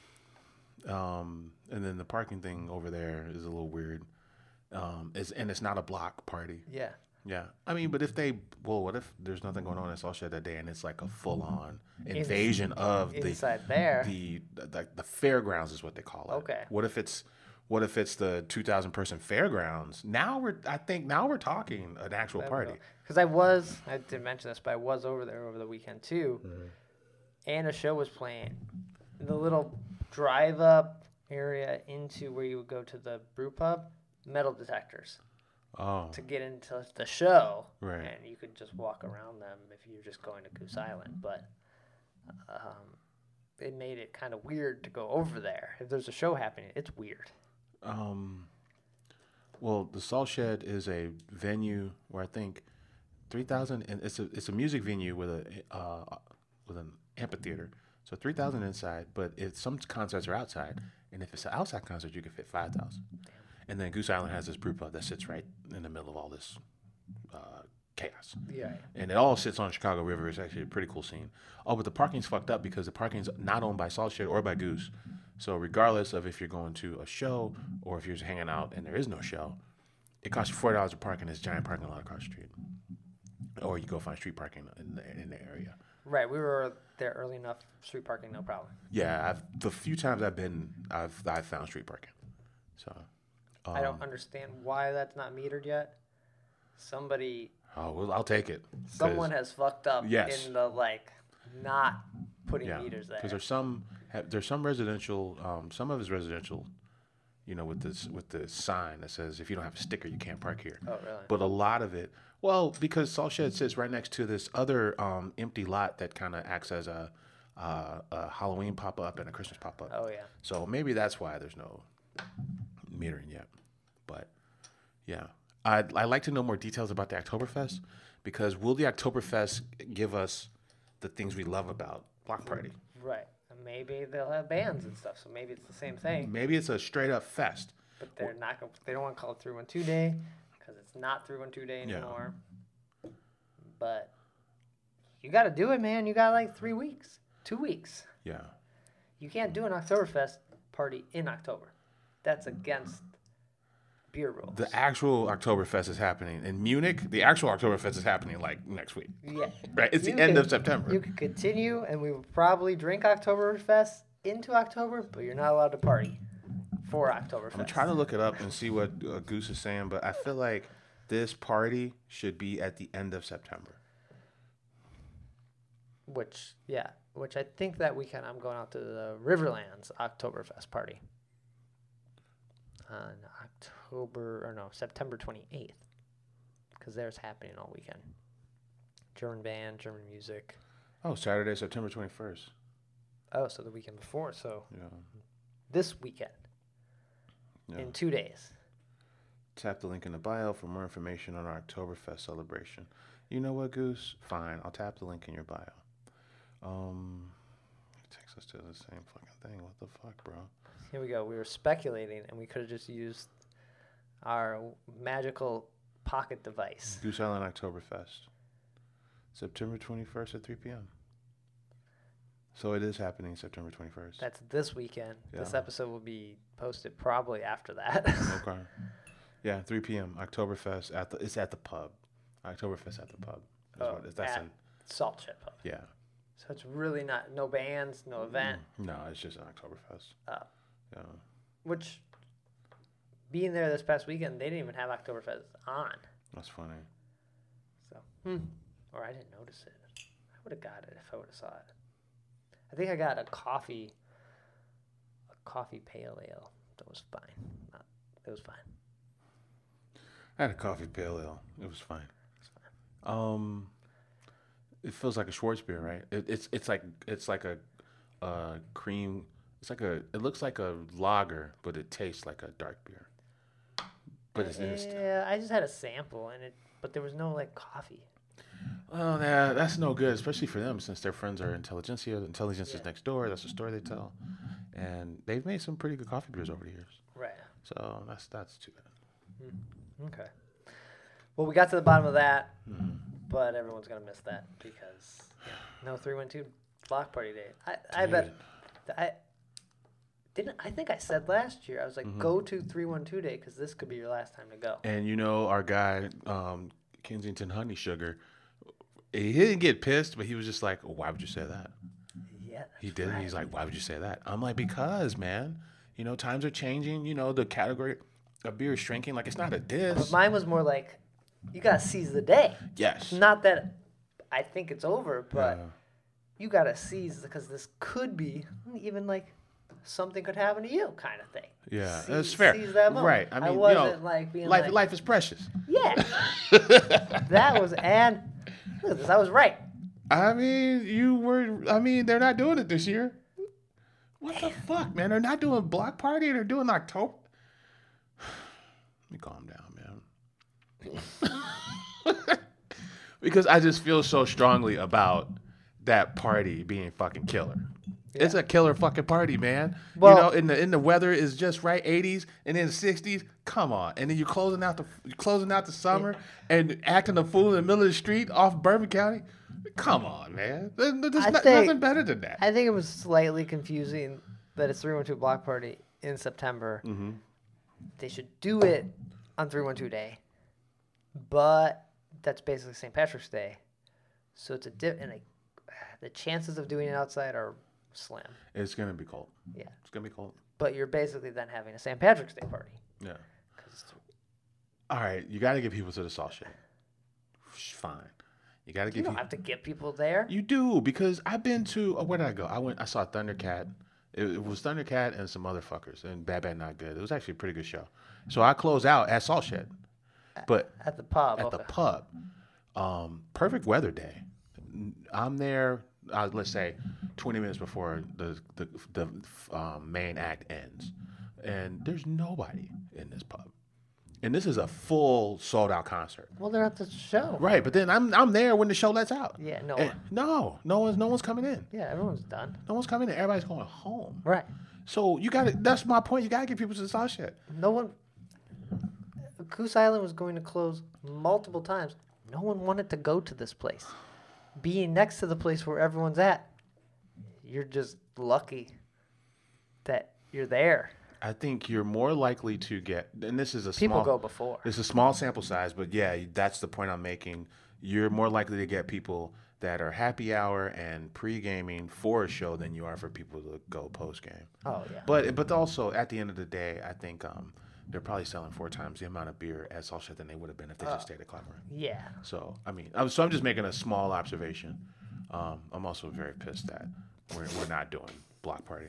Speaker 3: um, and then the parking thing over there is a little weird. Um, it's, and it's not a block party.
Speaker 1: Yeah.
Speaker 3: Yeah. I mean, but if they, well, what if there's nothing going on at Salt Shed that day and it's like a full on invasion of the,
Speaker 1: Inside there.
Speaker 3: the, the, the fairgrounds is what they call it.
Speaker 1: Okay.
Speaker 3: What if it's, what if it's the two thousand person fairgrounds? Now we're, I think now we're talking an actual party.
Speaker 1: Because I was, I didn't mention this, but I was over there over the weekend too.
Speaker 3: Mm-hmm.
Speaker 1: And a show was playing. The little drive up area into where you would go to the brew pub, metal detectors.
Speaker 3: Oh,
Speaker 1: To get into the show,
Speaker 3: Right.
Speaker 1: and you could just walk around them if you're just going to Goose Island. But um, it made it kind of weird to go over there. If there's a show happening, it's weird.
Speaker 3: um, well, the Salt Shed is a venue where I think three thousand, and it's a it's a music venue with a uh, with an amphitheater. So three thousand inside, but if some concerts are outside, and if it's an outside concert, you can fit five thousand. And then Goose Island has this brew pub that sits right in the middle of all this uh, chaos.
Speaker 1: Yeah.
Speaker 3: And it all sits on Chicago River. It's actually a pretty cool scene. Oh, but the parking's fucked up because the parking's not owned by Salt Shed or by Goose. So regardless of if you're going to a show or if you're just hanging out and there is no show, it costs you forty dollars to park in this giant parking lot across the street. Or you go find street parking in the, in the area.
Speaker 1: Right. We were there early enough. Street parking, no problem.
Speaker 3: Yeah, I've, the few times I've been, I've I've found street parking. So um,
Speaker 1: I don't understand why that's not metered yet. Somebody,
Speaker 3: oh, well, I'll take it. 'Cause-
Speaker 1: someone has fucked up
Speaker 3: Yes.
Speaker 1: in the like not putting
Speaker 3: yeah,
Speaker 1: meters there.
Speaker 3: because there's some ha- there's some residential, um, some of it's residential, you know, with this with the sign that says if you don't have a sticker you can't park here.
Speaker 1: Oh, really?
Speaker 3: But a lot of it, well, because Salt Shed sits right next to this other um, empty lot that kind of acts as a, uh, a Halloween pop up and a Christmas pop up.
Speaker 1: Oh, yeah.
Speaker 3: So maybe that's why there's no metering yet. But yeah, I'd, I'd like to know more details about the Oktoberfest Because will the Oktoberfest give us the things we love about Block Party?
Speaker 1: Right. And maybe they'll have bands and stuff, so maybe it's the same thing.
Speaker 3: Maybe it's a straight up fest.
Speaker 1: But they're not. Gonna, they don't want to call it three one two day because it's not three one two day
Speaker 3: Yeah.
Speaker 1: anymore. But you got to do it, man. You got like three weeks, two weeks.
Speaker 3: Yeah.
Speaker 1: You can't do an Oktoberfest party in October. That's against beer rules.
Speaker 3: The actual Oktoberfest is happening in Munich. The actual Oktoberfest is happening like next week.
Speaker 1: Yeah.
Speaker 3: Right. It's
Speaker 1: You
Speaker 3: the end
Speaker 1: could-
Speaker 3: of September.
Speaker 1: You could continue, and we would probably drink Oktoberfest into October, but you're not allowed to party for Oktoberfest.
Speaker 3: I'm trying to look it up and see what uh, Goose is saying, but I feel like this party should be at the end of September.
Speaker 1: Which, yeah, which I think that weekend I'm going out to the Riverlands Oktoberfest party on October, or no, September twenty-eighth, because there's happening all weekend. German band, German music.
Speaker 3: Oh, Saturday, September twenty-first.
Speaker 1: Oh, so the weekend before, so
Speaker 3: Yeah.
Speaker 1: this weekend,
Speaker 3: Yeah.
Speaker 1: in two days.
Speaker 3: Tap the link in the bio for more information on our Oktoberfest celebration. You know what, Goose? Fine, I'll tap the link in your bio. Um, it takes us to the same fucking thing. What the fuck, bro?
Speaker 1: Here we go. We were speculating, and we could have just used our magical pocket device.
Speaker 3: Goose Island Oktoberfest. September twenty-first at three p.m. So it is happening September twenty-first.
Speaker 1: That's this weekend. This
Speaker 3: Yeah.
Speaker 1: episode will be posted probably after that.
Speaker 3: Okay. Yeah, three p.m. Oktoberfest at the it's at the pub. Oktoberfest at the pub. Is
Speaker 1: Oh,
Speaker 3: what it is. That's
Speaker 1: at
Speaker 3: in,
Speaker 1: Salt Shed Pub.
Speaker 3: yeah.
Speaker 1: So it's really not, no bands, no event.
Speaker 3: No, it's just an Oktoberfest.
Speaker 1: Uh,
Speaker 3: Yeah.
Speaker 1: which, being there this past weekend, they didn't even have Oktoberfest on.
Speaker 3: That's funny.
Speaker 1: So, hmm. Or I didn't notice it. I would have got it if I would have saw it. I think I got a coffee, a coffee pale ale. That was fine. Not, it was fine.
Speaker 3: I had a coffee pale ale. It was fine. Um, it feels like a Schwarzbier, right? It, it's it's like it's like a, uh cream. It's like a. It looks like a lager, but it tastes like a dark beer. But it's, it's
Speaker 1: Yeah, I just had a sample and it, but there was no like coffee.
Speaker 3: well, yeah, that's no good, especially for them since their friends are intelligentsia. Intelligence is
Speaker 1: Yeah.
Speaker 3: next door. That's the story they tell, and they've made some pretty good coffee beers over the years.
Speaker 1: Right.
Speaker 3: So that's that's too bad.
Speaker 1: Okay. Well, we got to the bottom of that,
Speaker 3: Mm-hmm.
Speaker 1: but everyone's gonna miss that because yeah, no three one two block party day. I I bet I didn't. I think I said last year I was like,
Speaker 3: Mm-hmm.
Speaker 1: go to three one two day because this could be your last time to go.
Speaker 3: And you know, our guy, um, Kensington Honey Sugar, he didn't get pissed, but he was just like, why would you say that?
Speaker 1: Yeah.
Speaker 3: He
Speaker 1: that's
Speaker 3: did.
Speaker 1: right.
Speaker 3: He's like, why would you say that? I'm like, because, man, you know, times are changing. You know, the category of beer is shrinking. Like, it's not a
Speaker 1: But
Speaker 3: diss.
Speaker 1: mine was more like, you gotta seize the day.
Speaker 3: Yes.
Speaker 1: Not that I think it's over, but
Speaker 3: Yeah.
Speaker 1: you gotta seize because this could be even like something could happen to you, kind of thing.
Speaker 3: Yeah,
Speaker 1: Seize-
Speaker 3: that's fair.
Speaker 1: Seize that moment.
Speaker 3: Right. I mean, you
Speaker 1: wasn't
Speaker 3: know,
Speaker 1: like being
Speaker 3: life,
Speaker 1: like,
Speaker 3: life is precious.
Speaker 1: yeah. That was and look at this. I was right.
Speaker 3: I mean, you were. I mean, they're not doing it this year. What the fuck, man? They're not doing block party. They're doing October. Let me calm down, man. Because I just feel so strongly about that party being fucking killer. It's a killer fucking party, man.
Speaker 1: Well-
Speaker 3: you know, and the in the weather is just right, eighties, and then sixties. Come on, and then you're closing out the you're closing out the summer and acting a fool in the middle of the street off Bourbon County. Come on, man. There's, there's
Speaker 1: I
Speaker 3: not-
Speaker 1: think-
Speaker 3: nothing better than that.
Speaker 1: I think it was slightly confusing that it's three one two block party in September.
Speaker 3: Mm-hmm.
Speaker 1: They should do it on three one two day, but that's basically Saint Patrick's Day, so it's a dip. And like, the chances of doing it outside are slim.
Speaker 3: It's gonna be cold.
Speaker 1: Yeah,
Speaker 3: It's gonna be cold.
Speaker 1: but you're basically then having a Saint Patrick's Day party.
Speaker 3: Yeah.
Speaker 1: 'Cause it's th-
Speaker 3: All right, you got to get people to the salt shed. Fine. You got to
Speaker 1: you
Speaker 3: get
Speaker 1: don't
Speaker 3: people.
Speaker 1: have to get people there.
Speaker 3: You do, because I've been to. Oh, where did I go? I went. I saw Thundercat. It, it was Thundercat and some other fuckers, and Bad Bad Not Good. It was actually a pretty good show. So I closed out at Salt Shed, but
Speaker 1: At the pub.
Speaker 3: at the
Speaker 1: okay.
Speaker 3: pub, um, perfect weather day. I'm there. Uh, let's say twenty minutes before the the the um, main act ends, and there's nobody in this pub. and this is a full sold out concert.
Speaker 1: Well, they're at the show.
Speaker 3: Right, but then I'm I'm there when the show lets out.
Speaker 1: Yeah, no
Speaker 3: And-
Speaker 1: one.
Speaker 3: no, no one's no one's coming in.
Speaker 1: Yeah, everyone's done.
Speaker 3: No one's coming in. Everybody's going home.
Speaker 1: Right.
Speaker 3: So you got to. That's my point. You got to get people to saw shit.
Speaker 1: No one. Goose Island was going to close multiple times. No one wanted to go to this place. Being next to the place where everyone's at, you're just lucky that you're there.
Speaker 3: I think you're more likely to get, and this is a
Speaker 1: People
Speaker 3: small,
Speaker 1: go before.
Speaker 3: It's a small sample size, but yeah, that's the point I'm making. You're more likely to get people that are happy hour and pre-gaming for a show than you are for people to go post-game.
Speaker 1: Oh, yeah.
Speaker 3: But but also at the end of the day, I think um, they're probably selling four times the amount of beer at Salt Shed than they would have been if they just stayed at Clockwork.
Speaker 1: Yeah.
Speaker 3: So I mean, I'm, so I'm just making a small observation. Um, I'm also very pissed that we're we're not doing block party.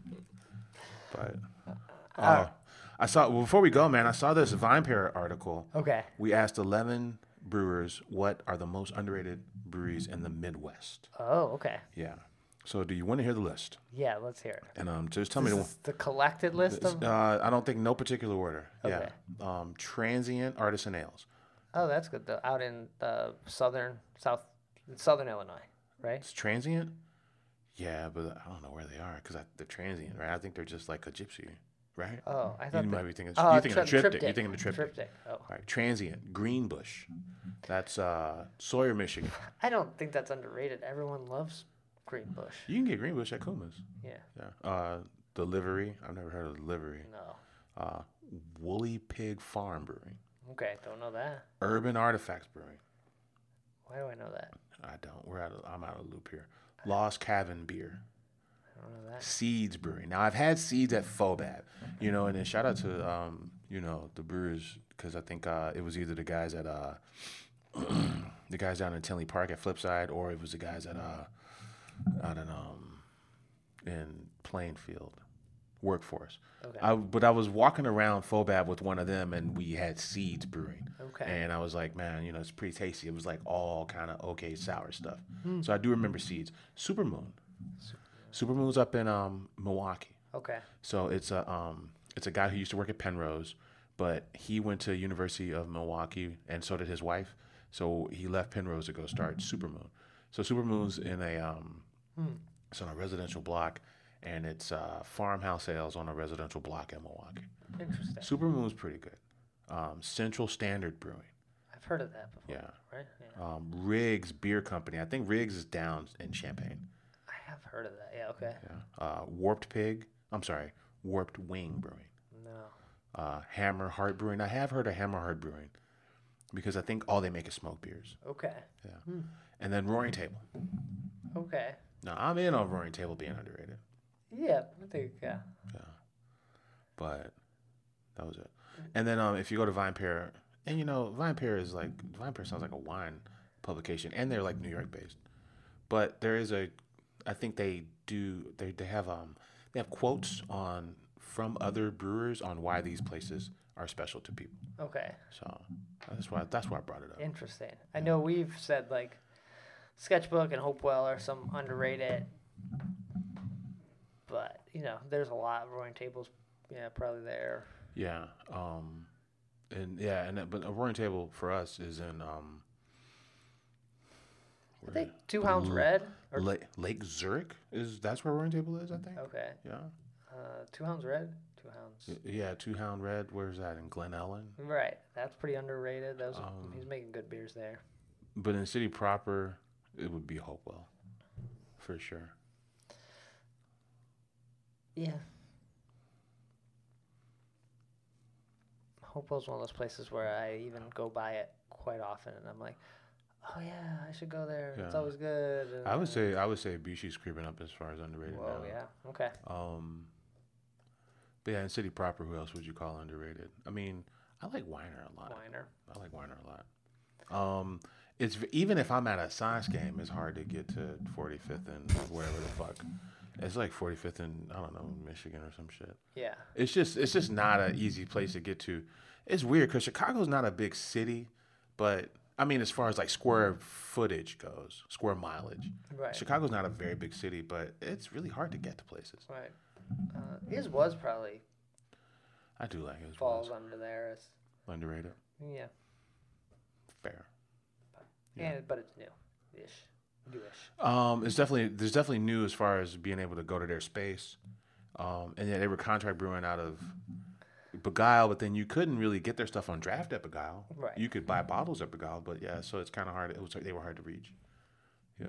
Speaker 3: But uh, I saw well, before we go, man. I saw this VinePair article.
Speaker 1: Okay.
Speaker 3: We asked eleven brewers what are the most underrated breweries in the Midwest.
Speaker 1: Oh, okay.
Speaker 3: Yeah. So do you want to hear the list?
Speaker 1: Yeah, let's hear it.
Speaker 3: And um, just tell
Speaker 1: This
Speaker 3: me the
Speaker 1: is the collected list of.
Speaker 3: Uh, I don't think no particular order.
Speaker 1: Okay.
Speaker 3: Yeah. Um, transient artisan ales.
Speaker 1: Oh, that's good though. Out in uh, southern South, southern Illinois, right?
Speaker 3: It's transient. Yeah, but I don't know where they are because they're transient, right? I think they're just like a gypsy, right?
Speaker 1: Oh, I thought
Speaker 3: You
Speaker 1: they-
Speaker 3: might be thinking.
Speaker 1: Oh,
Speaker 3: you're thinking
Speaker 1: tri-
Speaker 3: of triptych.
Speaker 1: triptych.
Speaker 3: You're thinking of triptych.
Speaker 1: Triptych. Oh,
Speaker 3: All right. Transient. Greenbush. That's uh, Sawyer, Michigan.
Speaker 1: I don't think that's underrated. Everyone loves Greenbush.
Speaker 3: You can get Greenbush at Kuma's.
Speaker 1: Yeah.
Speaker 3: Yeah. Uh, the Livery. I've never heard of the Livery.
Speaker 1: No.
Speaker 3: Uh, Woolly Pig Farm Brewing.
Speaker 1: Okay, don't know that.
Speaker 3: Urban Artifacts Brewing.
Speaker 1: Why do I know that?
Speaker 3: I don't. We're out of, I'm out of the loop here. Lost Cabin Beer.
Speaker 1: I don't know that.
Speaker 3: Seeds Brewing. Now I've had Seeds at Fobab, you know, and then shout out to um, you know, the brewers because I think uh, it was either the guys at uh, the guys down in Tinley Park at Flipside, or it was the guys at uh, out in um, in Plainfield, Workforce.
Speaker 1: Okay.
Speaker 3: I, but I was walking around Fobab with one of them, and we had Seeds Brewing.
Speaker 1: Okay.
Speaker 3: And I was like, man, you know, it's pretty tasty. It was like all kind of okay sour stuff. So I do remember Seeds. Supermoon. Supermoon's up in um, Milwaukee.
Speaker 1: Okay.
Speaker 3: So it's a um, it's a guy who used to work at Penrose, but he went to University of Milwaukee, and so did his wife. So he left Penrose to go start Supermoon. So Supermoon's in a um, it's on a residential block, and it's uh, farmhouse ales on a residential block in Milwaukee.
Speaker 1: Interesting.
Speaker 3: Supermoon's pretty good. Um, Central Standard Brewing.
Speaker 1: I've heard of that before.
Speaker 3: Yeah.
Speaker 1: Right? Yeah.
Speaker 3: Um, Riggs Beer Company. I think Riggs is down in Champaign.
Speaker 1: I have heard of that. Yeah, okay.
Speaker 3: Yeah. Uh, Warped Pig. I'm sorry. Warped Wing Brewing.
Speaker 1: No.
Speaker 3: Uh, Hammer Heart Brewing. I have heard of Hammer Heart Brewing because I think all they make is smoked beers.
Speaker 1: Okay.
Speaker 3: Yeah. And then Roaring Table.
Speaker 1: Okay.
Speaker 3: Now, I'm in on Roaring Table being underrated.
Speaker 1: Yeah, I think, yeah.
Speaker 3: Yeah. But that was it. And then um, if you go to VinePair, and you know, VinePair is like, VinePair sounds like a wine publication, and they're like New York based. But there is a, I think they do, they, they have um they have quotes on from other brewers on why these places are special to people.
Speaker 1: Okay.
Speaker 3: So that's why that's why I brought it up.
Speaker 1: Interesting. I know we've said like Sketchbook and Hopewell are some underrated, but you know, there's a lot of Roaring Tables, yeah, probably there.
Speaker 3: Yeah. Um, and yeah, and that- but a Roaring Table for us is in um.
Speaker 1: I think Two Hounds Red. Or,
Speaker 3: Lake, Lake Zurich is that's where Roaring Table is, I think.
Speaker 1: okay.
Speaker 3: Yeah.
Speaker 1: Uh, Two Hounds Red. Two Hounds.
Speaker 3: Yeah, Two Hound Red. Where's that in Glen Ellen?
Speaker 1: Right. That's pretty underrated. Those
Speaker 3: Um,
Speaker 1: he's making good beers there.
Speaker 3: But in city proper, it would be Hopewell, for sure.
Speaker 1: Yeah. Hopewell's one of those places where I even go by it quite often, and I'm like, oh yeah, I should go there. It's
Speaker 3: Yeah.
Speaker 1: always good. And,
Speaker 3: I would say I would say Bishi's creeping up as far as underrated
Speaker 1: Whoa,
Speaker 3: now.
Speaker 1: yeah. Okay.
Speaker 3: Um. But yeah, in city proper, who else would you call underrated? I mean, I like Weiner a lot.
Speaker 1: Weiner.
Speaker 3: I like Weiner a lot. Um, it's even if I'm at a science game, it's hard to get to forty-fifth and wherever the fuck. It's like forty-fifth and I don't know, Michigan or some shit.
Speaker 1: Yeah.
Speaker 3: It's just it's just not an easy place to get to. It's weird because Chicago's not a big city, but I mean, as far as like square footage goes, square mileage,
Speaker 1: Right.
Speaker 3: Chicago's not a very big city, but it's really hard to get to places.
Speaker 1: Right. Uh, his was probably
Speaker 3: I do like it.
Speaker 1: falls under there. As,
Speaker 3: Underrated.
Speaker 1: Yeah.
Speaker 3: Fair.
Speaker 1: Yeah. And, but it's new, ish, newish.
Speaker 3: Um, it's definitely there's definitely new as far as being able to go to their space. Um, and yeah, they were contract brewing out of Beguile, but then you couldn't really get their stuff on draft at Beguile.
Speaker 1: Right.
Speaker 3: You could buy bottles at Beguile, but yeah, so it's kind of hard. It was they were hard to reach. Yeah.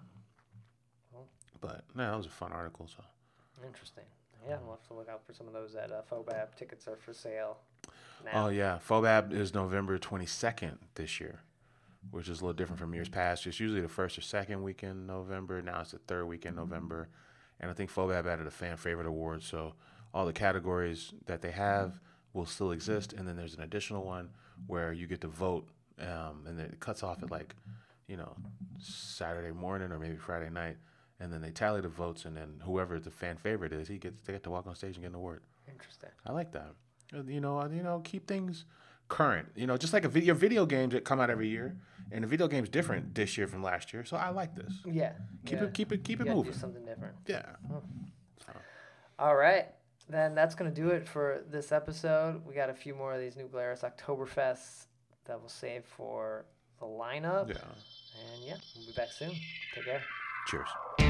Speaker 3: But no, that was a fun article. So.
Speaker 1: Interesting. Yeah, we'll have to look out for some of those at uh, Fobab. Tickets are for sale now.
Speaker 3: Oh yeah, Fobab is November twenty-second this year, which is a little different from years past. It's usually the first or second weekend in November. Now it's the third weekend in November, and I think Fobab added a fan favorite award. So all the categories that they have will still exist, and then there's an additional one where you get to vote, um, and then it cuts off at like, you know, Saturday morning or maybe Friday night. And then they tally the votes, and then whoever the fan favorite is, he gets they get to walk on stage and get an award.
Speaker 1: Interesting.
Speaker 3: I like that. You know, uh, you know, keep things current. You know, just like a video video games that come out every year, and the video game's different this year from last year. So I like this.
Speaker 1: Yeah.
Speaker 3: Keep
Speaker 1: yeah.
Speaker 3: it, keep it, keep
Speaker 1: You
Speaker 3: it
Speaker 1: gotta
Speaker 3: moving.
Speaker 1: Do something different.
Speaker 3: Yeah.
Speaker 1: Hmm. All right. Then that's gonna do it for this episode. We got a few more of these New Glarus Oktoberfests that we'll save for the lineup.
Speaker 3: Yeah.
Speaker 1: And yeah, we'll be back soon. Take care.
Speaker 3: Cheers.